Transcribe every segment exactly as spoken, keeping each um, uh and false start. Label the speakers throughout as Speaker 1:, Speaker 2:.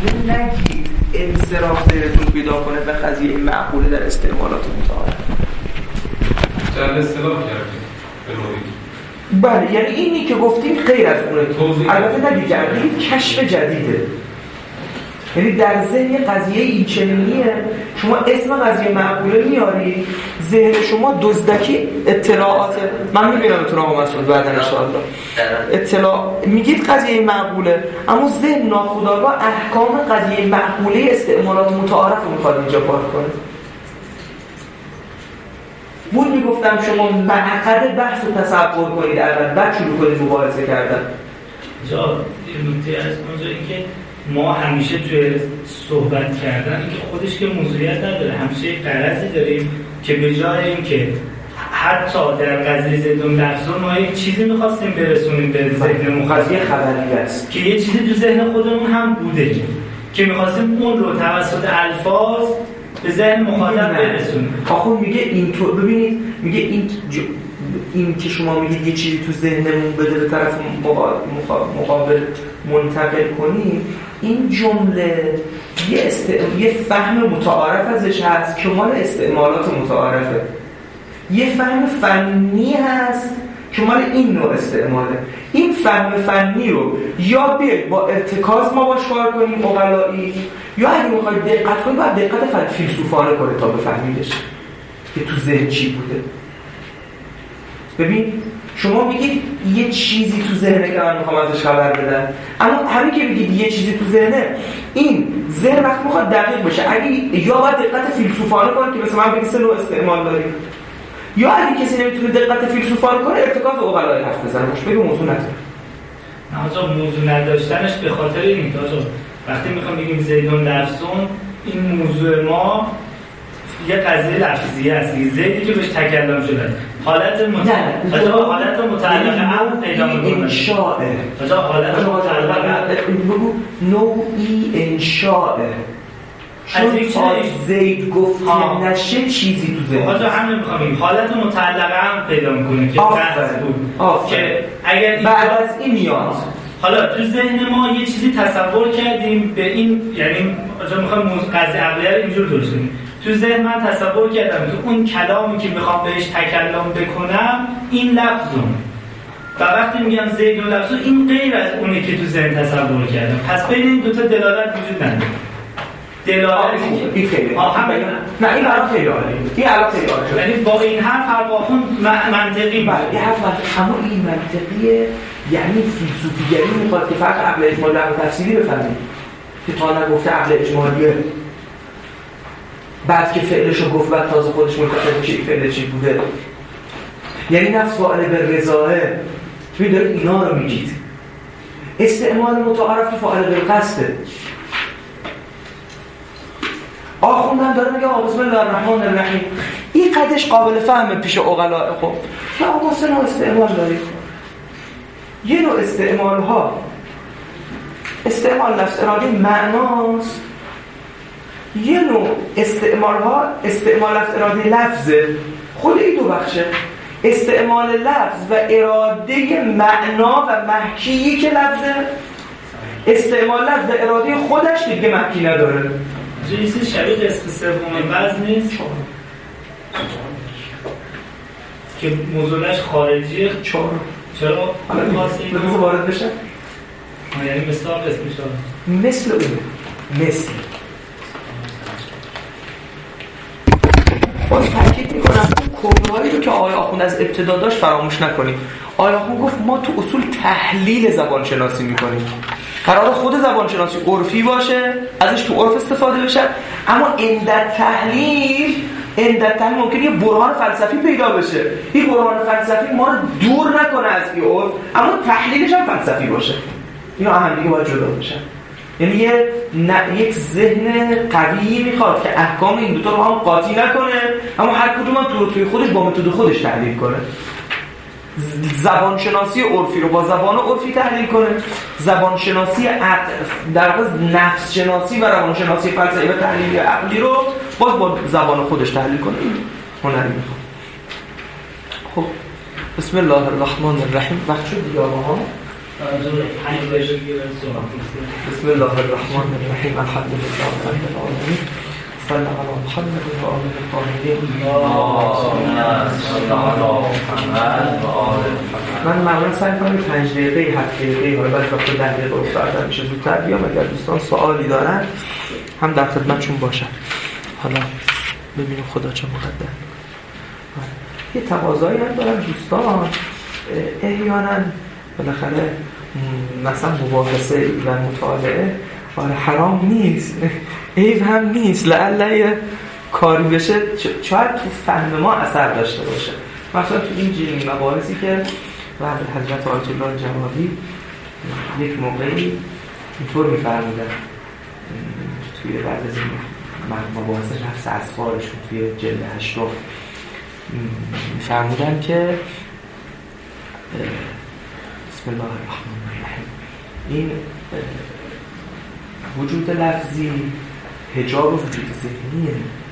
Speaker 1: نگید انصراف ذهنتون پیدا کنه به قضیه معقوله در استعمالات متعارف.
Speaker 2: جلب اصطلاح کردیم به نوعی.
Speaker 1: بله، یعنی اینی که گفتیم غیر از اونه. البته نگید این کشف جدیده. یعنی در ذهن قضیه این چنینیه، شما اسم قضیه معقوله میاری، ذهن شما دزدکی اطلاعات، من میبینم اتون آقا مسعود بعد انشاءالله اطلاع میگید قضیه معقوله، اما ذهن ناخودآگاه احکام قضیه معقوله استعمالات متعارف رو میخواد اینجا پارک کنه. بود میگفتم شما معقد بحث رو تصور کنید اول، بعد شروع کنید مباحثه کردن.
Speaker 3: جا نکته از اونجا اینکه ما همیشه توی صحبت کردن اینکه خودش که موضوعیت نداره، همیشه یک غرضی داریم که به جای اینکه حتی در قضیه زیدون لفظون ما یک چیزی می‌خواستیم برسونیم به ذهن
Speaker 1: قضیه خبری است
Speaker 3: که یه چیزی تو ذهن خودمون هم بوده که می‌خواستیم اون رو توسط الفاظ به ذهن مخاطب برسونیم.
Speaker 1: آخه میگه اینطور، ببینید میگه این ج... این که شما میگید یه چیزی تو ذهنمون بده به طرف مقابل منتقل کنیم، این جمله یه, است... یه فهم متعارف ازش هست که مال استعمالات متعارفه، یه فهم فنی هست که مال این نوع استعماله. این فهم فنی رو یا بیاید با ارتکاز ما باش کار کنیم عقلایی، یا اگه میخواید دقت کنید باید دقت فیلسوفانه کنید تا بفهمیدش که تو ذهن چی بوده. ببین شما میگید یه چیزی تو ذهنه که من میخوام ازش خبر بدم، اما همین که میگید یه چیزی تو ذهنه، این ذهن وقت میخواد دقیق بشه، اگه یا باید دقت فیلسوفانه کنه که مثلا من بگید سه نوع استعمال داریم، یا اگه کسی نمیتونه دقت فیلسوفانه کنه ارتکاز عقلای حرف بزنه، خوش بگه موضوع نداره.
Speaker 3: نه آجا موضوع نداشتنش به خاطر این که آجا وقتی میخوام بگیم زیدون لفظون، این موضوع ما یه قضیه لفظی است، زیدی که بهش تکلم شده، حالت متعلقه حالت متعلقه هم پیدا می‌کنه.
Speaker 1: انشاء
Speaker 3: آجا حالت متعلقه
Speaker 1: بگو نوعی انشاء، چون زید گفت نشه چیزی تو ذهن.
Speaker 3: آجا همین میخوام بگم حالت متعلقه هم پیدا می‌کنه که بحث بود که اگر
Speaker 1: بعد از این میاد
Speaker 3: حالا تو ذهن ما یه چیزی تصور کردیم به این، یعنی آجا میخوام قضیه عقلیه رو اینجور درست کنیم. تو ذهن من تصور کردم که اون کلامی که میخوام بهش تکلم بکنم این لفظون، و وقتی میگم زید و لفظون این غیر از اونه که تو ذهن تصور کردم. پس بین این دوتا دلالت وجود نداره. دلالت
Speaker 1: این خیلی
Speaker 3: آه هم بگم
Speaker 1: نه این الان خیلی عالیه، این الان خیلی عالیه،
Speaker 3: یعنی با این حرف هر واخون منطقی
Speaker 1: بله این حرف منطقی، اما این منطقیه، یعنی فیلسوفیگری میخواد که فرق عقل اجمالی و تفسیری بفهمید که تا نگفته عقل اجمالیه، بعد که فعلشو گفت بعد تازه خودش متوجه چی فعل چی بوده. یعنی نفس فاعل به رضاه، توی دارید اینا رو میگید. استعمال متعارف که فاعل به قصده. آخوندم داره میگه بسم الله الرحمن الرحیم، این قدش قابل فهمه پیش عقلاء. خب نه آقا سه نوع استعمال دارید. یه نوع استعمال ها استعمال لفظ ارادی معناست، یه نوع استعمال ها استعمال لفظ اراده لفظه. خود این دو بخشه، استعمال لفظ و اراده معنا و محکی که لفظه، استعمال لفظ و اراده خودش که دیگه محکی نداره.
Speaker 3: جنسی شبیه قسم سوم بعض نیست که موضوعش خارجیه.
Speaker 1: چرا؟
Speaker 3: چرا؟
Speaker 1: حالا میخواستی اینو وارد بشه؟
Speaker 3: یعنی مثل قسمش داره
Speaker 1: مثل اونه مثل باز تاکید میکنم کورهایی رو که آقای آخوند از ابتدا داشت فراموش نکنیم. آقای آخوند گفت ما تو اصول تحلیل زبانشناسی میکنیم، قرار خود زبانشناسی عرفی باشه، ازش تو عرف استفاده بشه، اما عند تحلیل عند تحلیل ممکنه یه برهان فلسفی پیدا بشه. این برهان فلسفی ما رو دور نکنه از این عرف، اما تحلیلش هم فلسفی باشه. اینا هم دیگه باید جدا بشن. یعنی یه ن... یک ذهن قوی میخواد که احکام این دوتا رو هم قاطی نکنه، اما هر کدوم هم تو توی خودش با متد خودش تحلیل کنه. زبانشناسی عرفی رو با زبان عرفی تحلیل کنه، زبانشناسی عقل در واقع نفس شناسی و روانشناسی فلسفی و تحلیلی عقلی رو باز با زبان خودش تحلیل کنه. این هنری میخواد. خب بسم الله الرحمن الرحیم. وقت شد دیگه آقا ها بسم الله الرحمن الرحیم الحمد لله رب العالمین صلی علی محمد و آل الطاهرین. من معمولا سعی می‌کنم پنج دقیقه هفت دقیقه حالا بعد وقت ده دقیقه و ساعت میشه زودتر بیام اگر دوستان سوالی دارن هم در خدمتشون باشم. حالا ببینیم خدا چه مقدر. یه تقاضایی هم دارم دوستان، احیانا بالاخره مثلا مباحثه و مطالعه آره حرام نیست، عیب هم نیست، لعله یه کاری بشه شاید تو فهم ما اثر داشته باشه. مثلا تو این جیل مباحثی که بعد حضرت آیت الله جوادی یک موقعی اینطور می‌فرمودن توی بعد از این مباحث نفس اسفارشون توی جلد هشتم می‌فرمودن که بسم الله الرحمن الرحیم این وجود لفظی حجاب و وجود ذهنیه.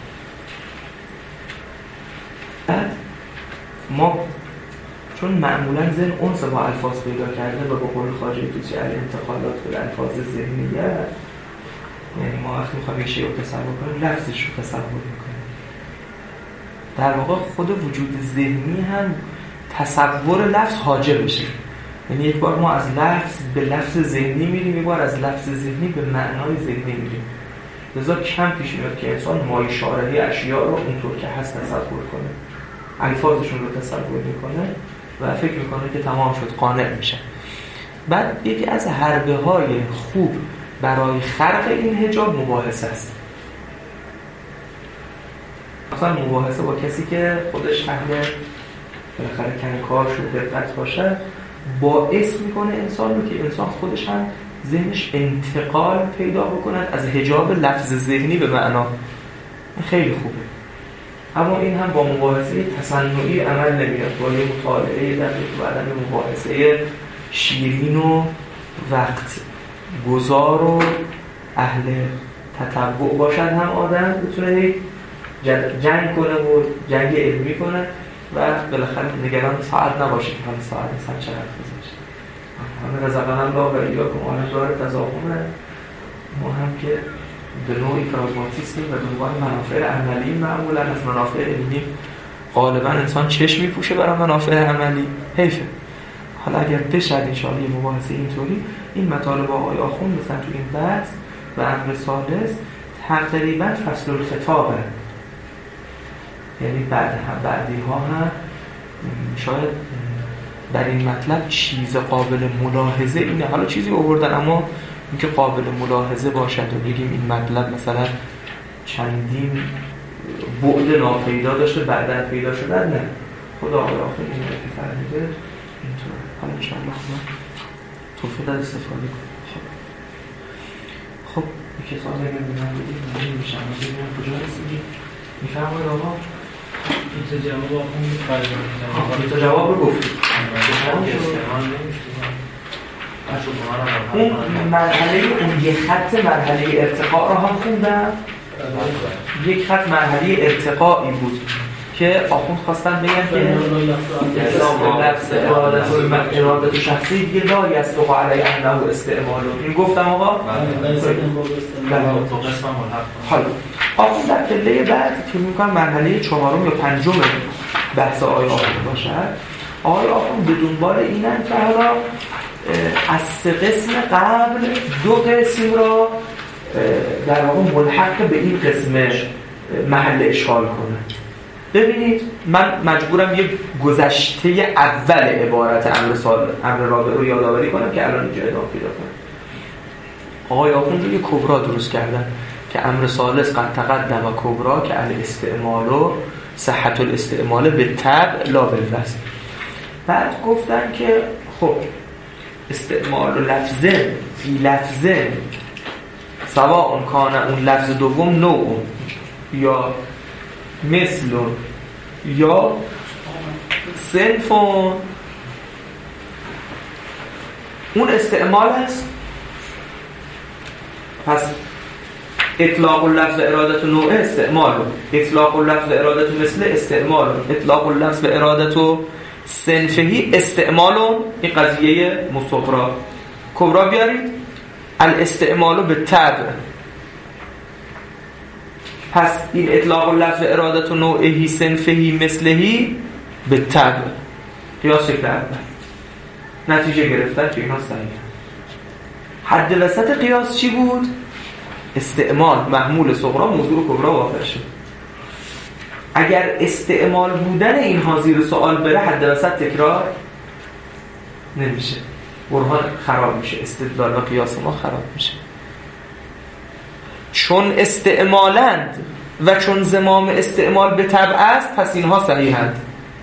Speaker 1: بعد ما چون معمولا ذهن اونس با الفاظ پیدا کرده و با قول خواجه توسی علی انتقالات به الفاظ ذهنیه، یعنی ما وقتی میخوایم یک شیء رو تصور کنیم لفظش رو تصور میکنیم. در واقع خود وجود ذهنی هم تصور لفظ حاجب بشه، یعنی یک بار ما از لفظ به لفظ ذهنی میریم، یک بار از لفظ ذهنی به معنای ذهنی میریم. لذا کم پیش میاد که انسان مایشارهی اشیاء رو اونطور که هست تصور کنه، الفاظشون رو تصور میکنه و فکر میکنه که تمام شد، قانع میشه. بعد یکی از حربه های خوب برای خرق این حجاب مباحثه است. مثلا مباحثه با کسی که خودش اهل بالاخره کنکاش و دقت باشه باعث میکنه انسان رو که انسان خودش هم ذهنش انتقال پیدا بکند از حجاب لفظ ذهنی به معنا. خیلی خوبه، اما این هم با مباحثه تصنعی عمل نمیاد، با یه مطالعه دقیق و عدم مباحثه شیرین و وقت گذار و اهل تتبع باشد هم آدم بتونه جنگ کنه و جنگ علمی کنه و بالاخره نگران ساعت نباشه که همه ساعت هم چه حرف بزنشه. همه رزقنا الله و ایاکم آنه داره تضاهمه. ما هم که به نوعی پراگماتیستیم و دنبال منافع عملی معمولا از منافع علمی غالبا انسان چشم میپوشه برای منافع عملی. حیفه. حالا اگر بشد انشاءالله یه مباحثه اینطوری این مطالب آقای آخوند مثلا تو این بحث و امر ثالث تقریبا فصل الخطابه، یعنی بعد هم بعدی ها هم شاید در این مطلب چیز قابل ملاحظه اینه. حالا چیزی آوردن اما اینکه قابل ملاحظه باشد و بگیم این مطلب مثلا چندین بعد ناپیدا داشته بعداً پیدا شده، نه. خدا آقای آخر این رو که فرمیده اینطور. حالا انشاءالله خدا توفیق از استفاده کنیم. خب خب یک سال اگر به من بودیم من میشم و ببینم کجا رسیدیم. میفرمایید آقا این تا جواب آخون این تا جواب رو گفتیم. اون مرحله اون یک خط مرحله ارتقاء رو هم خوندم. یک خط مرحله ارتقایی بود که آخوند خواستن بگن که اسلام لفظ ارادت شخصی دیگه لا یصدق علیه انه استعمال. این گفتم آقا؟ حالا آخوند در پله بعد که میکنم مرحله چهارم یا پنجم بحث آقای آخوند باشد. آقای آخوند به دنبال اینن که حالا از سه قسم قبل دو قسم را در واقع ملحق به این قسمش محل اشغال کنه. ببینید من مجبورم یک گذشته اول عبارت امر سال امر رابع رو یادآوری کنم که الان اینجا ادامه پیدا کنه. آقای آخوند رو یک کبرا درست کردن که امر ثالث قد تقدم و کبرا که الاستعمال و صحت الاستعمال به تبع لا بالوزن. بعد گفتن که خب استعمال و لفظه فی لفظه سواء کان اون لفظ دوم نوع یا مثل یا صنف اون استعمال است. پس اطلاق اللفظ ارادت نوع استعمال، اطلاق اللفظ ارادت مثل استعمال، اطلاق اللفظ ارادت صنفهی استعمال این قضیه مصغرا کبرا بیارید الاستعمال به طبع. پس این اطلاق لفظ ارادت و نوعهی صنفهی مثلهی به طبع قیاس شکل اول نتیجه گرفتن که اینها صحیح. حد وسط قیاس چی بود؟ استعمال محمول صغرا موضوع کبرا واقع شد. اگر استعمال بودن اینها زیر سوال بره حد وسط تکرار نمیشه، برهان خراب میشه، استدلال و قیاس ما خراب میشه. چون استعمالند و چون زمام استعمال به طبع است پس اینها صحیحند.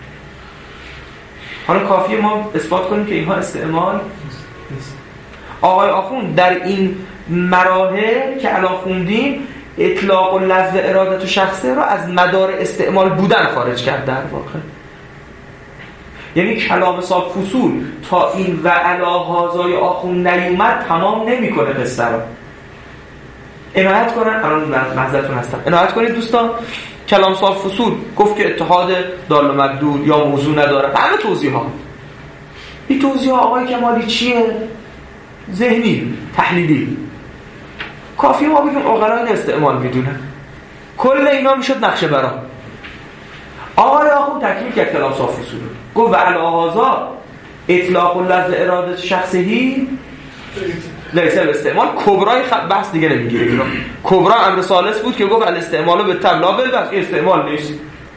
Speaker 1: حالا کافیه ما اثبات کنیم که اینها استعمال نیست. آقای آخوند در این مراحل که الان خوندیم اطلاق و لفظ ارادت و شخصه را از مدار استعمال بودن خارج کرد در واقع. یعنی کلام صاحب فصول تا این و علا هازای آخوند نیومد تمام نمی کنه قصه را. عنایت کنن، الان محضرتون هستم، عنایت کنید دوستان. کلام صاحب فصول گفت که اتحاد دال و مدلول یا موضوع نداره، همه توضیح ها. این توضیح ها آقای کمالی چیه؟ ذهنی، تحلیلی. کافی ما بگیم عقلای این استعمال میدونن. کل اینا میشد نقشه برا. آقای آخوند تکمیل کرد کلام صاحب فصول، گفت و علاهازا اطلاق و لفظ ارادت شخصی لیسه الاستعمال. کبرای بحث دیگه نمیگیره اینا. کبرا امر ثالث بود که گفت الاستعمال به طبع بالبحث، این استعمال نیست.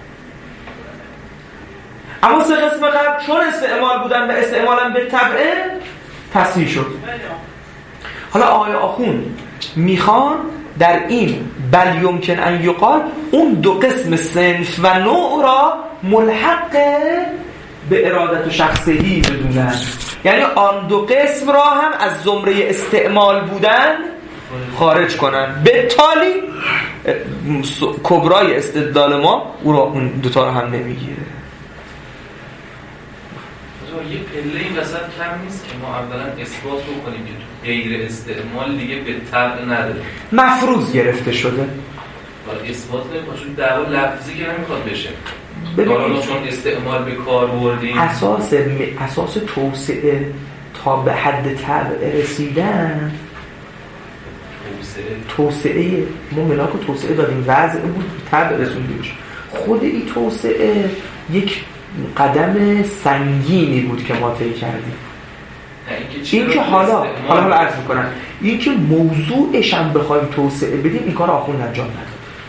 Speaker 1: اما سه قسم قبل چون استعمال بودن و استعمالا به طبع تصحیح شد. حالا آقای آخوند میخوان در این بل یمکن ان یقال اون دو قسم صنف و نوع را ملحق به ارادت و شخصی بدونن، یعنی آن دو قسم را هم از زمره استعمال بودن خارج کنن. به تالی کبرای استدلال ما او را اون دوتا را هم نمیگیره.
Speaker 2: یه پله این وسط کم نیست که ما اولا اثبات رو کنیم که غیر استعمال دیگه به طبع نداره،
Speaker 1: مفروض گرفته شده.
Speaker 2: ولی اثبات نمی‌کنه چون دعوا لفظی که نمیخواد بشه. حالا چون استعمال به کار بردیم
Speaker 1: اساس اساس توسعه تا به حد طبع رسیدن،
Speaker 2: توسعه
Speaker 1: توسعه ما ملاک توسعه دادیم، وضع بود طبع رسوندیمش. خود این توسعه یک قدم سنگینی بود که ما طی کردیم. این که حالا حالا حالا عرض میکنم این که موضوعش هم بخوایم توسعه بدیم این کار آخوند انجام نداد،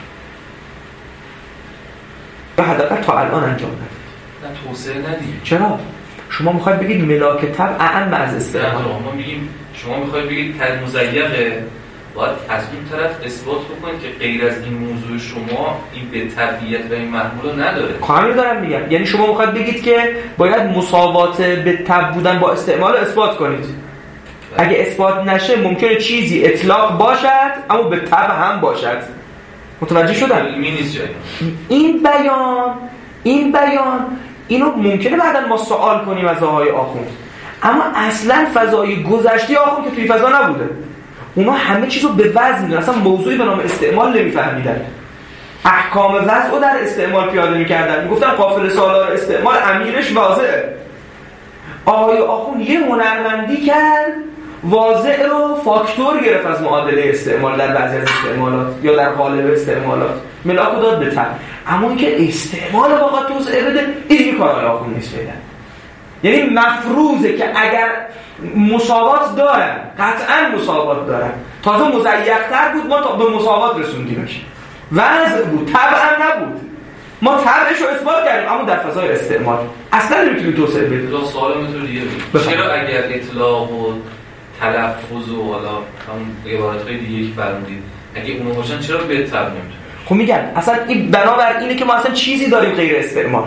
Speaker 1: یا حداقل تا الان انجام نداد.
Speaker 2: نه توسعه ندید.
Speaker 1: چرا؟ شما میخواید بگید ملاک طبع اعم از استعمال.
Speaker 2: ما میگیم شما میخواید بگید تر مزیقه، باید از اون طرف اثبات بکنید که غیر از این موضوع شما این به طبیعت و این محمول رو نداره.
Speaker 1: کامل دارم میگم، یعنی شما میخواید بگید که باید مساوات به طبع بودن با استعمال اثبات کنید. اگه اثبات نشه ممکنه چیزی اطلاق باشد اما به طبع هم باشد. متوجه شدن؟ این بیان این بیان اینو ممکنه بعدا ما سوال کنیم از آقای آخوند، اما اصلا فضای گذشته آخوند که توی فضا نبوده. اونا همه چیزو به وضع میدونن، اصلا موضوعی به نام استعمال نمیفهمیدن. احکام وضع رو در استعمال پیاده میکردن، میگفتن قافل سالار استعمال امیرش واضحه. آقای آخوند یه هنرمندی کرد، واضح رو فاکتور گرفت از معادله استعمال در بعضی از استعمالات یا در قالب استعمالات، ملاک رو داد به طبع. اما اینکه استعمال واقعا توسعه بده این دیگه کار آقای آخوند نیست فعلا. یعنی مفروضه که اگر مساوات دارن، قطعا مساوات دارن، تازه مزیق‌تر بود ما تا به مساوات رسوندیمش، وضع بود طبعا نبود، ما طبعش رو اثبات کردیم اما در فضای استعمال اصلا نمیتونیم توسعه بدیم.
Speaker 2: اطلاق سوال میتونه دیگه بید چرا اگر اطلاق و تلفظ و حالا همون عبارتهای دیگه که فرمودید اگه اونو باشن چرا به طبع نمیتونه؟
Speaker 1: خب میگم اصلا این بنابر اینه که ما اصلا چیزی داریم غیر استعمال.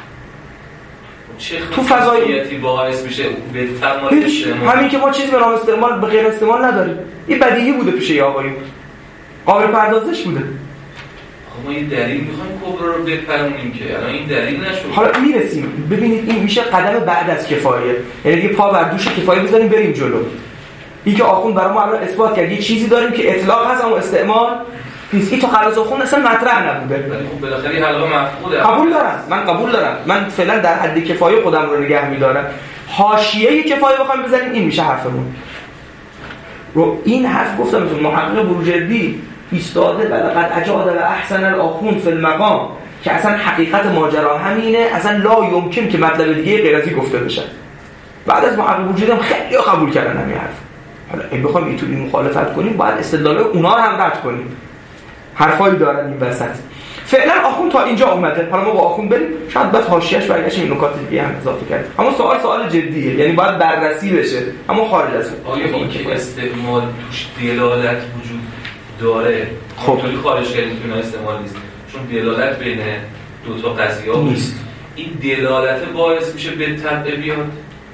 Speaker 2: تو فضایی باعث میشه به طبع استعمال،
Speaker 1: همین که ما چیزی به نام استعمال به غیر استعمال نداریم. این بدیهی بوده پیش یه آقایون، قابل پردازش بوده.
Speaker 2: ما این دلیل میخوایم کبرا رو بپرونیم که الان این دلیل نشد.
Speaker 1: حالا میرسیم. ببینید این میشه قدم بعد از کفایه، یعنی دیگه پا بر دوش کفایه بذاریم بریم جلو. این که آخوند برای ما الان اثبات کرد یه چیزی داریم که اطلاق هست اما استعمال نیست. این تا خلاص آخوند اصلا مطرح نبوده.
Speaker 2: ولی خب بالاخره این حلقه مفقوده.
Speaker 1: قبول دارم، من قبول دارم، من فعلا در حد کفایه خودم رو نگه می‌دارم. حاشیه کفایه بخوام بزنیم این میشه حرفمون. رو این حرف گفتم تو محقق بروجردی ایستاده و لقد اجاد و احسن الاخوند فی المقام که اصلا حقیقت ماجرا همینه، اصلا لا یمکن که مطلب دیگه غیر از این گفته بشه. بعد از محقق بروجردی هم خیلی قبول کردن همین حرف. حالا این بخوام این تو این مخالفت کنیم باید استدلال اونا رو هم رد کنیم. حرفایی دارن این وسط. فعلا آخوند تا اینجا اومده، حالا ما با آخوند بریم، شاید بعد حاشیه‌اش برگشتیم این نکات دیگه هم اضافه کنیم. اما سوال سوال جدیه، یعنی باید بررسی بشه، اما خارج از
Speaker 2: آیا این که استعمال توش دلالت وجود داره
Speaker 1: خب
Speaker 2: خیلی خارج کردیم که استعمال نیست، چون دلالت بین دو تا قضیه ها نیست. این دلالت باعث میشه به تبع بیاد.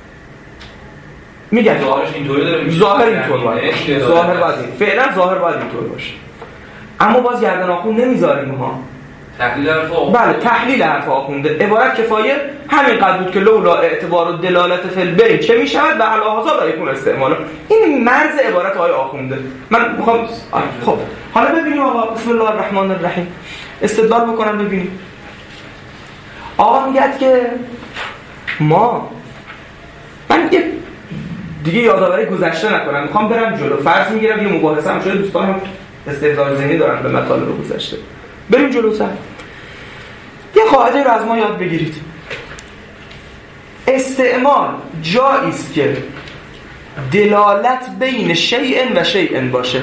Speaker 1: میگم
Speaker 2: ظاهرش اینطوری داره،
Speaker 1: ظاهر اینطور باشه، ظاهر باشه، فعلا ظاهر باید اینطور باشه. اما باز گردن آخوند نمیذاریم ها.
Speaker 2: تحلیل حرف آخوند.
Speaker 1: بله تحلیل حرف آخونده عبارت کفایه همین قدر بود که لولا اعتبار و دلالت فی البین چه میشود و علاوه لا یکون استعمال. این مرز عبارت های آخونده. من میخوام خب حالا ببینیم آقا بسم الله الرحمن الرحیم استدلال بکنم ببینیم. آقا میگه که ما من یه دیگه یادآوری گذشته نکنم، میخوام برم جلو. فرض میگیرم یه مباحثه هم شده، دوستان هم استحضار ذهنی دارن به مطالب گذشته. بریم جلوتر. یه قاعده رو از ما یاد بگیرید. استعمال جایی است که دلالت بین شیء و شیء باشه.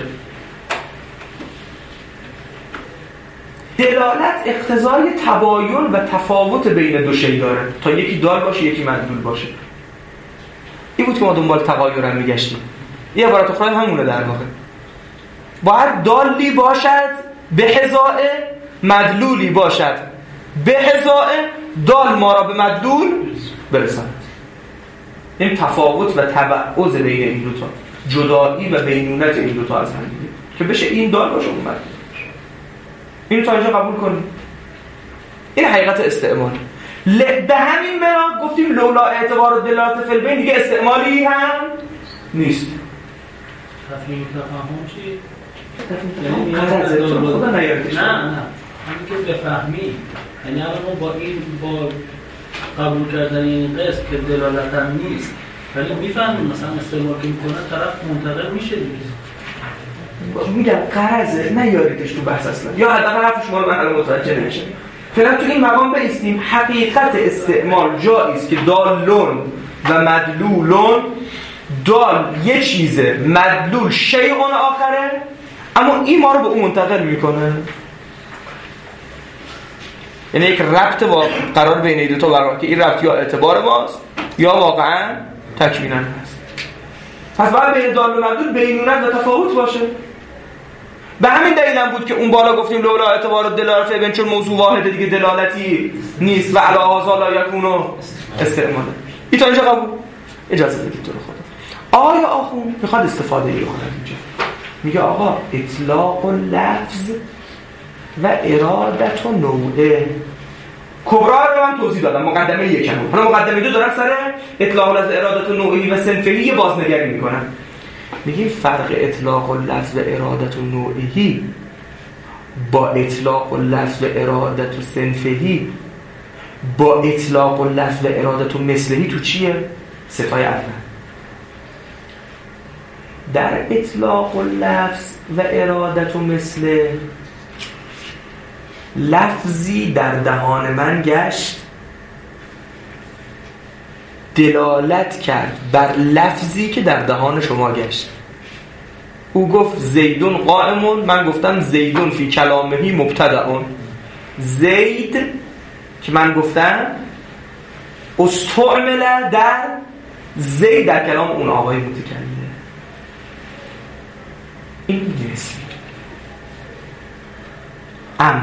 Speaker 1: دلالت اقتضای تباین و تفاوت بین دو شیء داره، تا یکی دال باشه یکی مدلول باشه. این بود که ما دنبال تغایر میگشتیم. یه عبارت اخرى همونه در واقع. باید دالی باشد به حذاء، مدلولی باشد به حذاء، دال ما را به مدلول برساند. این تفاوت و تبعض بین این دوتا، جدایی و بینونت این دوتا از هم دیگه که بشه این دال باشه اون مدلول باشه. اینو تا اینجا قبول کنیم. این حقیقت استعمال. به همین بنا گفتیم لولا اعتبار و دلالت فی البین دیگه استعمالی هم نیست.
Speaker 4: تفهیم تفاهم چی؟
Speaker 1: یعنی قرضه چون خدا نیاردش.
Speaker 4: نه نه همین که بفهمی، یعنی الان با این با قبول کردن این قسم که دلالت هم نیست ولی میفهمیم مثلا استعمال که میکنه طرف منتقل میشه دیگه.
Speaker 1: میگم قرضه نیاریدش تو بحث اصلا، یا حداقل حرف شما رو من الان متوجه نمیشم. فعلا تو این مقام بایستیم. حقیقت استعمال جایی است که دالون و مدلولون، دال یه چیزه، مدلول شیء آخره، اما این ما رو به اون منتقل میکنه. یعنی یک ربط با قرار بین این دو تا برقرار که این ربط یا اعتبار ماست یا واقعا تکوینا هست. پس باید بین دال و مدلول بینونت و تفاوت باشه. به همین دلیل هم بود که اون بالا گفتیم لولا اعتبار و دلالت فی، چون موضوع واحده دیگه دلالتی نیست و علی هذا لا یکون استعمال. این تا اینجا قبول. اجازه بدید تو رو خدا. آیا آخوند میخواد استفاده ای بکنه اینجا؟ میگه آقا اطلاق و لفظ و ارادت و نوعه. کبرا رو من توضیح دادم، مقدمه یکم. حالا مقدمه دو دارم سر اطلاق و لفظ ارادت و نوعی و صنفی بازنگری میکنم. میگه فرق اطلاق و لفظ و ارادت و نوعی با اطلاق و لفظ و ارادت و صنفی با اطلاق و لفظ و ارادت و مثلهی تو چیه؟ ستای اول. در اطلاق و لفظ و ارادت و مثل، لفظی در دهان من گشت دلالت کرد بر لفظی که در دهان شما گشت. او گفت زیدون قائمون، من گفتم زیدون فی کلامهی مبتدعون. زید که من گفتم استعمل در زید در کلام اون آقای متکلم. این مثل. اما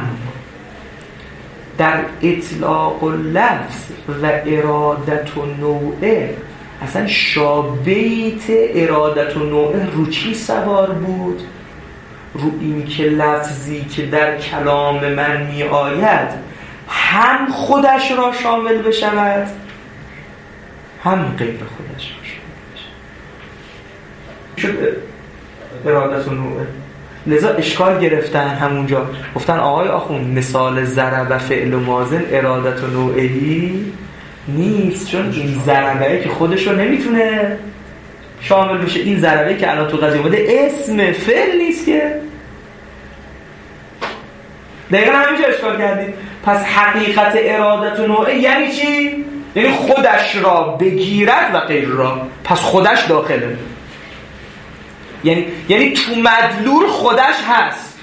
Speaker 1: در اطلاق و لفظ و ارادت و نوعه اصلا شابیت ارادت و نوعه رو چی سوار بود؟ رو این که لفظی که در کلام من می آید هم خودش را شامل بشود هم غیر خودش را شامل بشود. شد ارادت و نوعه. لذا اشکال گرفتن همونجا، گفتن آقای آخوند مثال ضرب فعل و ماضی ارادت و نوعی نیست، چون این ضربه که خودش رو نمیتونه شامل بشه. این ضربه که الان تو قضیه اومده اسم فعل نیست که. دقیقا همینجا اشکال کردید. پس حقیقت ارادت و نوعی یعنی چی؟ یعنی خودش را بگیرد و غیر را. پس خودش داخله، یعنی یعنی تو مدلول خودش هست.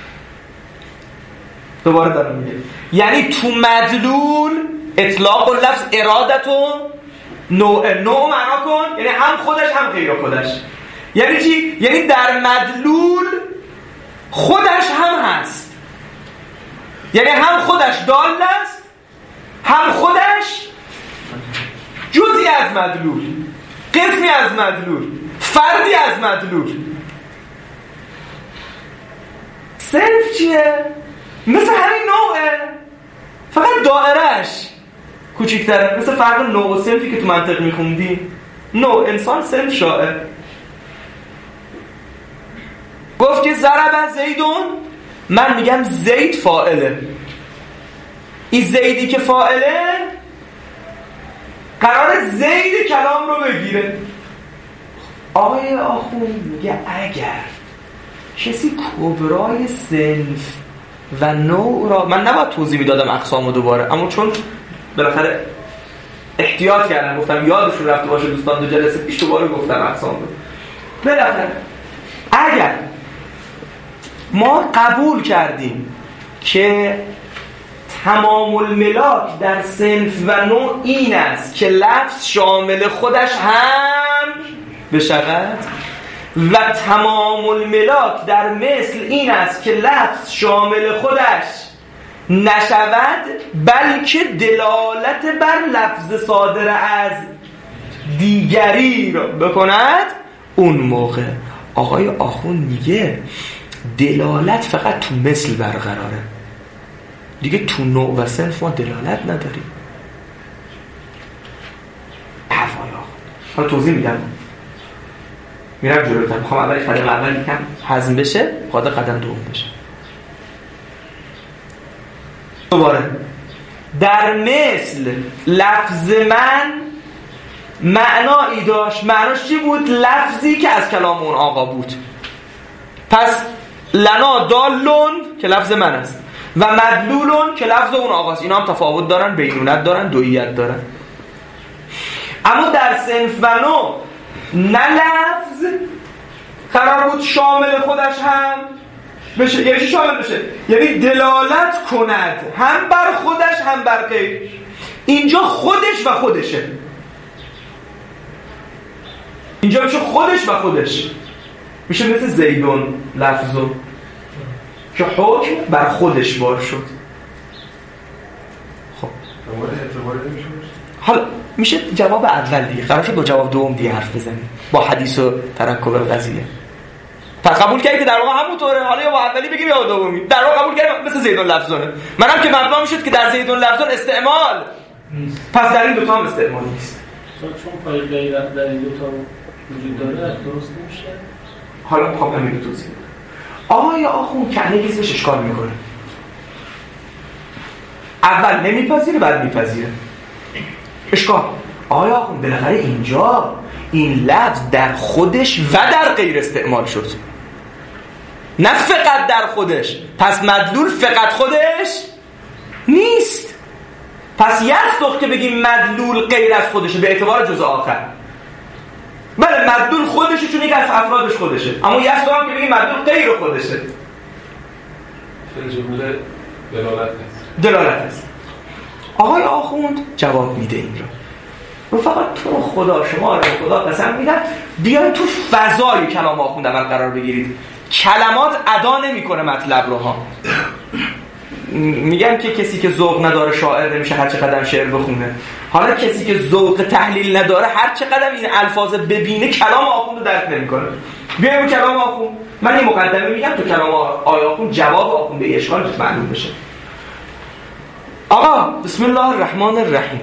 Speaker 1: دوباره دارم میگه یعنی تو مدلول اطلاق و لفظ ارادت و نوع نوع معنا کن، یعنی هم خودش هم غیر خودش. یعنی چی؟ یعنی در مدلول خودش هم هست، یعنی هم خودش دال است هم خودش جزئی از مدلول، قسمی از مدلول، فردی از مدلول. صرف چیه؟ مثل همین نوعه، فقط دائرهش کوچیک‌تره. مثل فرق نوع و صنفی که تو منطق میخوندی. نوع انسان، صنف شاعر. گفت که ضرب زیدون، من میگم زید فاعله. این زیدی که فاعله قرار زید کلام رو بگیره. آقای آخوند میگه اگر کسی کبرای صنف و نوع را، من نباید توضیح میدادم اقسامو دوباره، اما چون بالاخره احتیاط کردم گفتم یادشون رفته باشه دوستان، دو جلسه پیش دوباره گفتم اقسام رو. بالاخره اگر ما قبول کردیم که تمام الملاک در صنف و نوع این است که لفظ شامل خودش هم بشود و تمام الملاک در مثل این است که لفظ شامل خودش نشود بلکه دلالت بر لفظ صادر از دیگری را بکند، اون موقع آقای آخوند میگه دلالت فقط تو مثل برقراره، دیگه تو نوع و صنف ما دلالت نداریم. حرفای آخوند حالا توضیح میدم، میرم جلوتر. میخوام اول قدم اول یکم هضم بشه، بعد قدم دوم بشه. دوباره در مثل لفظ من معنایی داشت. معناش چی بود؟ لفظی که از کلام اون آقا بود. پس لنا دالون که لفظ من است و مدلولون که لفظ اون آقاست. اینا هم تفاوت دارن، بینونت دارن، دوییت دارن. اما در صنف و نوع نه لفظ قرار بود شامل خودش هم بشه. یعنی شامل بشه یعنی دلالت کند هم بر خودش هم بر غیر. اینجا خودش و خودشه، اینجا میشه خودش و خودش، میشه مثل زیدون لفظو که حکم بر خودش بار شد. خب حالا میشه جواب اول دیگه، قرار شد با جواب دوم دیگه حرف بزنیم با حدیث و ترکب قضیه. پس قبول کردی که در واقع همونطوره، حالا یا با اولی بگیم یا دومی. در واقع قبول کردیم مثل زیدون لفظونه. منم که مبنا میشد که در زیدون لفظون استعمال نیست، پس در این دو تا هم استعمال نیست.
Speaker 4: چون پای غیرت در این دو تا وجود داره درست نمیشه.
Speaker 1: حالا خب همین توضیح میدم. آقای آخوند کنه کسی بهش اشکال میکنه. اول نمیپذیره بعد میپذیره. اشکال آقای آخوند بالاخره اینجا این لفظ در خودش و در غیر استعمال شد، نه فقط در خودش. پس مدلول فقط خودش نیست. پس یصدق که بگیم مدلول غیر از خودشه به اعتبار جزء آخر. بله مدلول خودشه چون یک از افرادش خودشه، اما یصدق هم که بگیم مدلول غیر خودشه.
Speaker 2: جمله دلالت هست.
Speaker 1: دلالت هست. آقای آخوند جواب میده این رو. رفقا تو خدا شما رو خدا قسم میدم بیاید تو فضای کلام آخوند اول قرار بگیرید. کلمات ادا نمیکنه مطلب رو ها. میگن که کسی که ذوق نداره شاعر نمیشه هر چقدر شعر بخونه. حالا کسی که ذوق تحلیل نداره هر چقدر این الفاظ ببینه کلام آخوند رو درک نمیکنه. بیایم کلام آخوند. من این مقدمه میگم تو کلام آقای آخوند جواب آخوند به اشکال معلوم بشه. آقا بسم الله الرحمن الرحیم.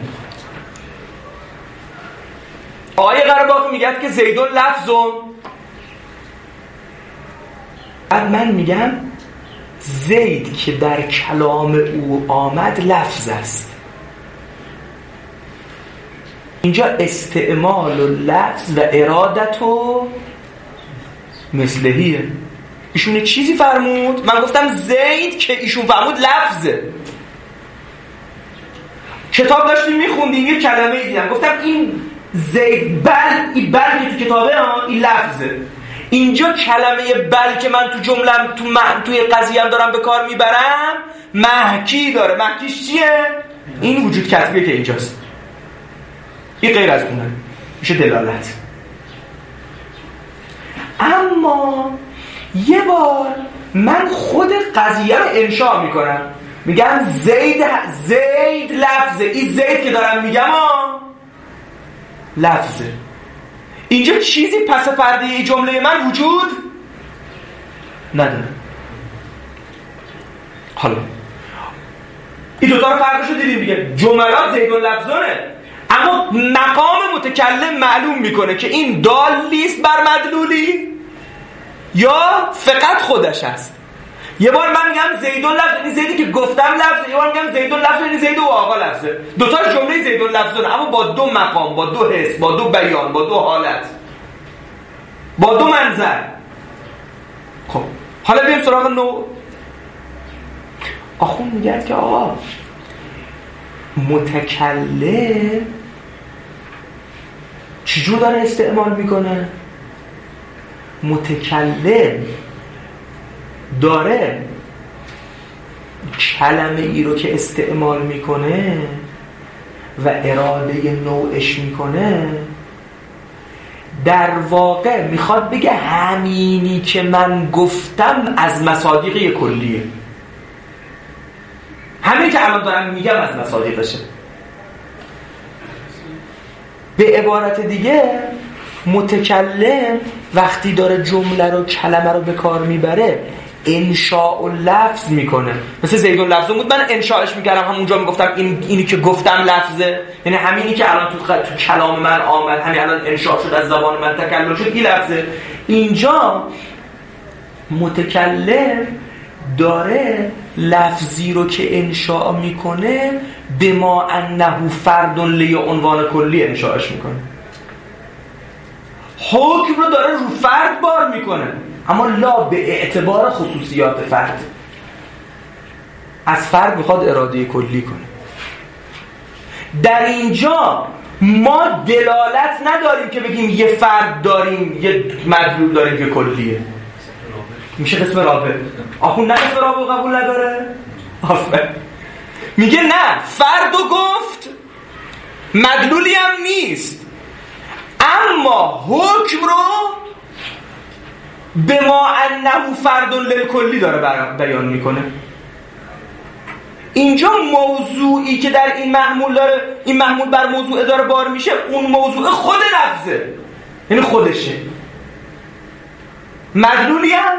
Speaker 1: آیه قرباقی میگه که زیدون لفظون بعد من میگم زید که در کلام او آمد لفظ است. اینجا استعمال و لفظ و ارادت و مثلهیه. ایشون یک چیزی فرمود، من گفتم زید که ایشون فرمود لفظه. کتاب داشتیم میخوندیم یه کلمه دیدم گفتم این زید بل این بل که تو کتابه ها این لفظه. اینجا کلمه بل که من تو جملم تو من توی قضیه‌ام دارم به کار میبرم محکی داره. محکیش چیه؟ این وجود کتبیه که اینجاست. این غیر از اونه میشه دلالت. اما یه بار من خود قضیه رو انشاء میکنم، میگم زید زید لفظه. این زید که دارم میگم ها لفظه. اینجا چیزی پس پرده جمله من وجود نداره. حالا این دوتا رو فرقشو دیدیم دیگه. جملات زید و لفظونه، اما مقام متکلم معلوم میکنه که این دال نیست بر مدلولی یا فقط خودش است. یه بار من میگم زیدون لفظ، این زیدی که گفتم لفظ. یه بار میگم زیدون لفظ، این زید و آقا لفظه. دو تا جمله زیدون لفظونه، اما با دو مقام، با دو حس، با دو بیان، با دو حالت، با دو منظر. خب حالا بریم سراغ نو. آخون میگه که آقا متکلم چجور داره استعمال میکنه؟ متکلم داره کلمه ای رو که استعمال میکنه و اراده نوعش میکنه در واقع میخواد بگه همینی که من گفتم از مصادیق کلیه. همین که الان دارم میگم از مصادیقشه. به عبارت دیگه متکلم وقتی داره جمله رو کلمه رو به کار میبره انشاء و لفظ میکنه. مثل زیدون لفظ بود، من انشاءش میکردم، همونجا میگفتم این اینی که گفتم لفظه، یعنی همینی که الان تو, خ... تو کلام من آمد، همین الان انشاء شد از زبان من تکلم شد، این لفظه. اینجا متکلم داره لفظی رو که انشاء میکنه به ما انه فرد لی عنوان کلی انشاءش میکنه. حکم رو داره رو فرد بار میکنه، اما لا به اعتبار خصوصیات فرد. از فرد میخواد اراده کلی کنه. در اینجا ما دلالت نداریم که بگیم یه فرد داریم، یه مدلول داریم که کلیه. میشه قسم رابع. آخون نه قسم رابع قبول نداره؟ آفر میگه نه، فردو گفت مدلولی هم نیست، اما حکم رو به ما انه فرد للکلی داره بیان میکنه. اینجا موضوعی که در این محمول داره، این محمول بر موضوع داره بار میشه، اون موضوع خود لفظه، یعنی خودشه، مدلولی هم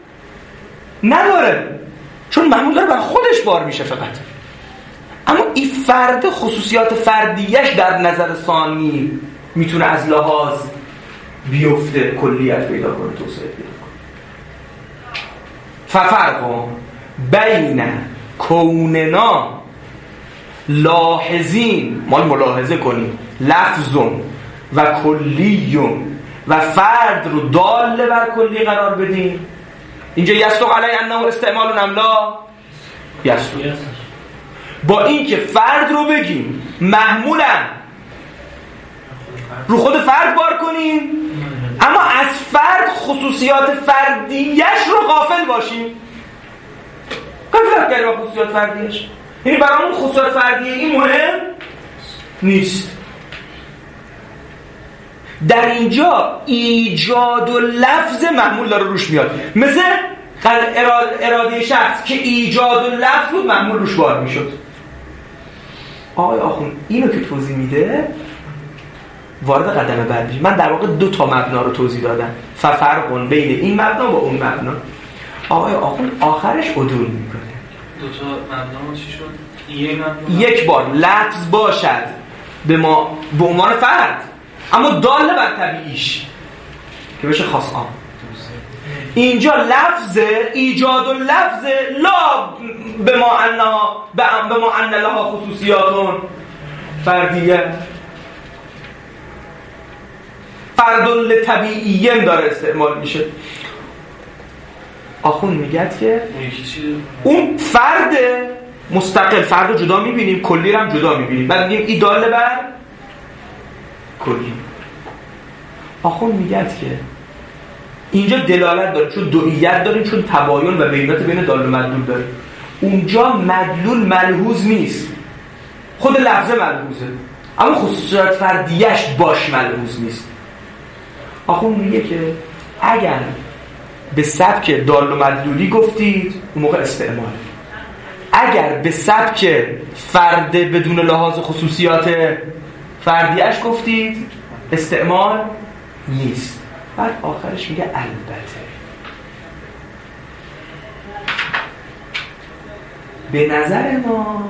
Speaker 1: نداره چون محمول داره بر خودش بار میشه فقط. اما این فرد خصوصیات فردیش در نظر ثانی میتونه از لحاظ بیفته، کلیت پیدا کنه، توسعه پیدا کنه. ففرق بین کوننا لاحظین، ما ملاحظه کنیم، لفظون و کلیون و فرد رو دال بر کلی قرار بدیم. اینجا یستق علی انه استعمال املا یستق، با این که فرد رو بگیم محمولن رو خود فرد بار کنیم، اما از فرد خصوصیات فردیش رو غافل باشیم. غفلت کردیم با خصوصیات فردیش، یعنی برامون خصوصیات فردی این مهم نیست. در اینجا ایجاد و لفظ محمول داره روش میاد، مثل اراده شخص که ایجاد و لفظ بود محمول روش بار میشد. آقای آخوند اینو که توضیح میده وارد قدم بعدی. من در واقع دو تا مبنا رو توضیح دادم، ففرق بین این مبنا و اون مبنا. آقای آخوند آخرش عدول میکنه.
Speaker 2: دو تا مبنا چی شد؟ یک مبنا
Speaker 1: یک بار لفظ باشد به ما به عنوان فرد، اما دال بر طبیعیش که بشه خاص عام. اینجا لفظ ایجاد و لفظ لا به ما انها به ما ان لها خصوصیاتون فردیه فردل طبیعیه داره استعمال میشه. آخون میگد که اون فرد مستقل، فرد رو جدا میبینیم، کلی رو هم جدا میبینیم، بعد میگیم ای داله بر کلی. آخون میگد که اینجا دلالت داره چون دوئیت داریم، چون تباین و بینات بین دال و مدلول داریم. اونجا مدلول ملحوظ نیست، خود لفظه ملحوظه، اما خصوصیات فردیش باش ملحوظ نیست. آخون میگه که اگر به سبک دال و مدلولی گفتید اون موقع استعمال، اگر به سبک فرد بدون لحاظ خصوصیات فردیش گفتید استعمال نیست. بعد آخرش میگه البته به نظر ما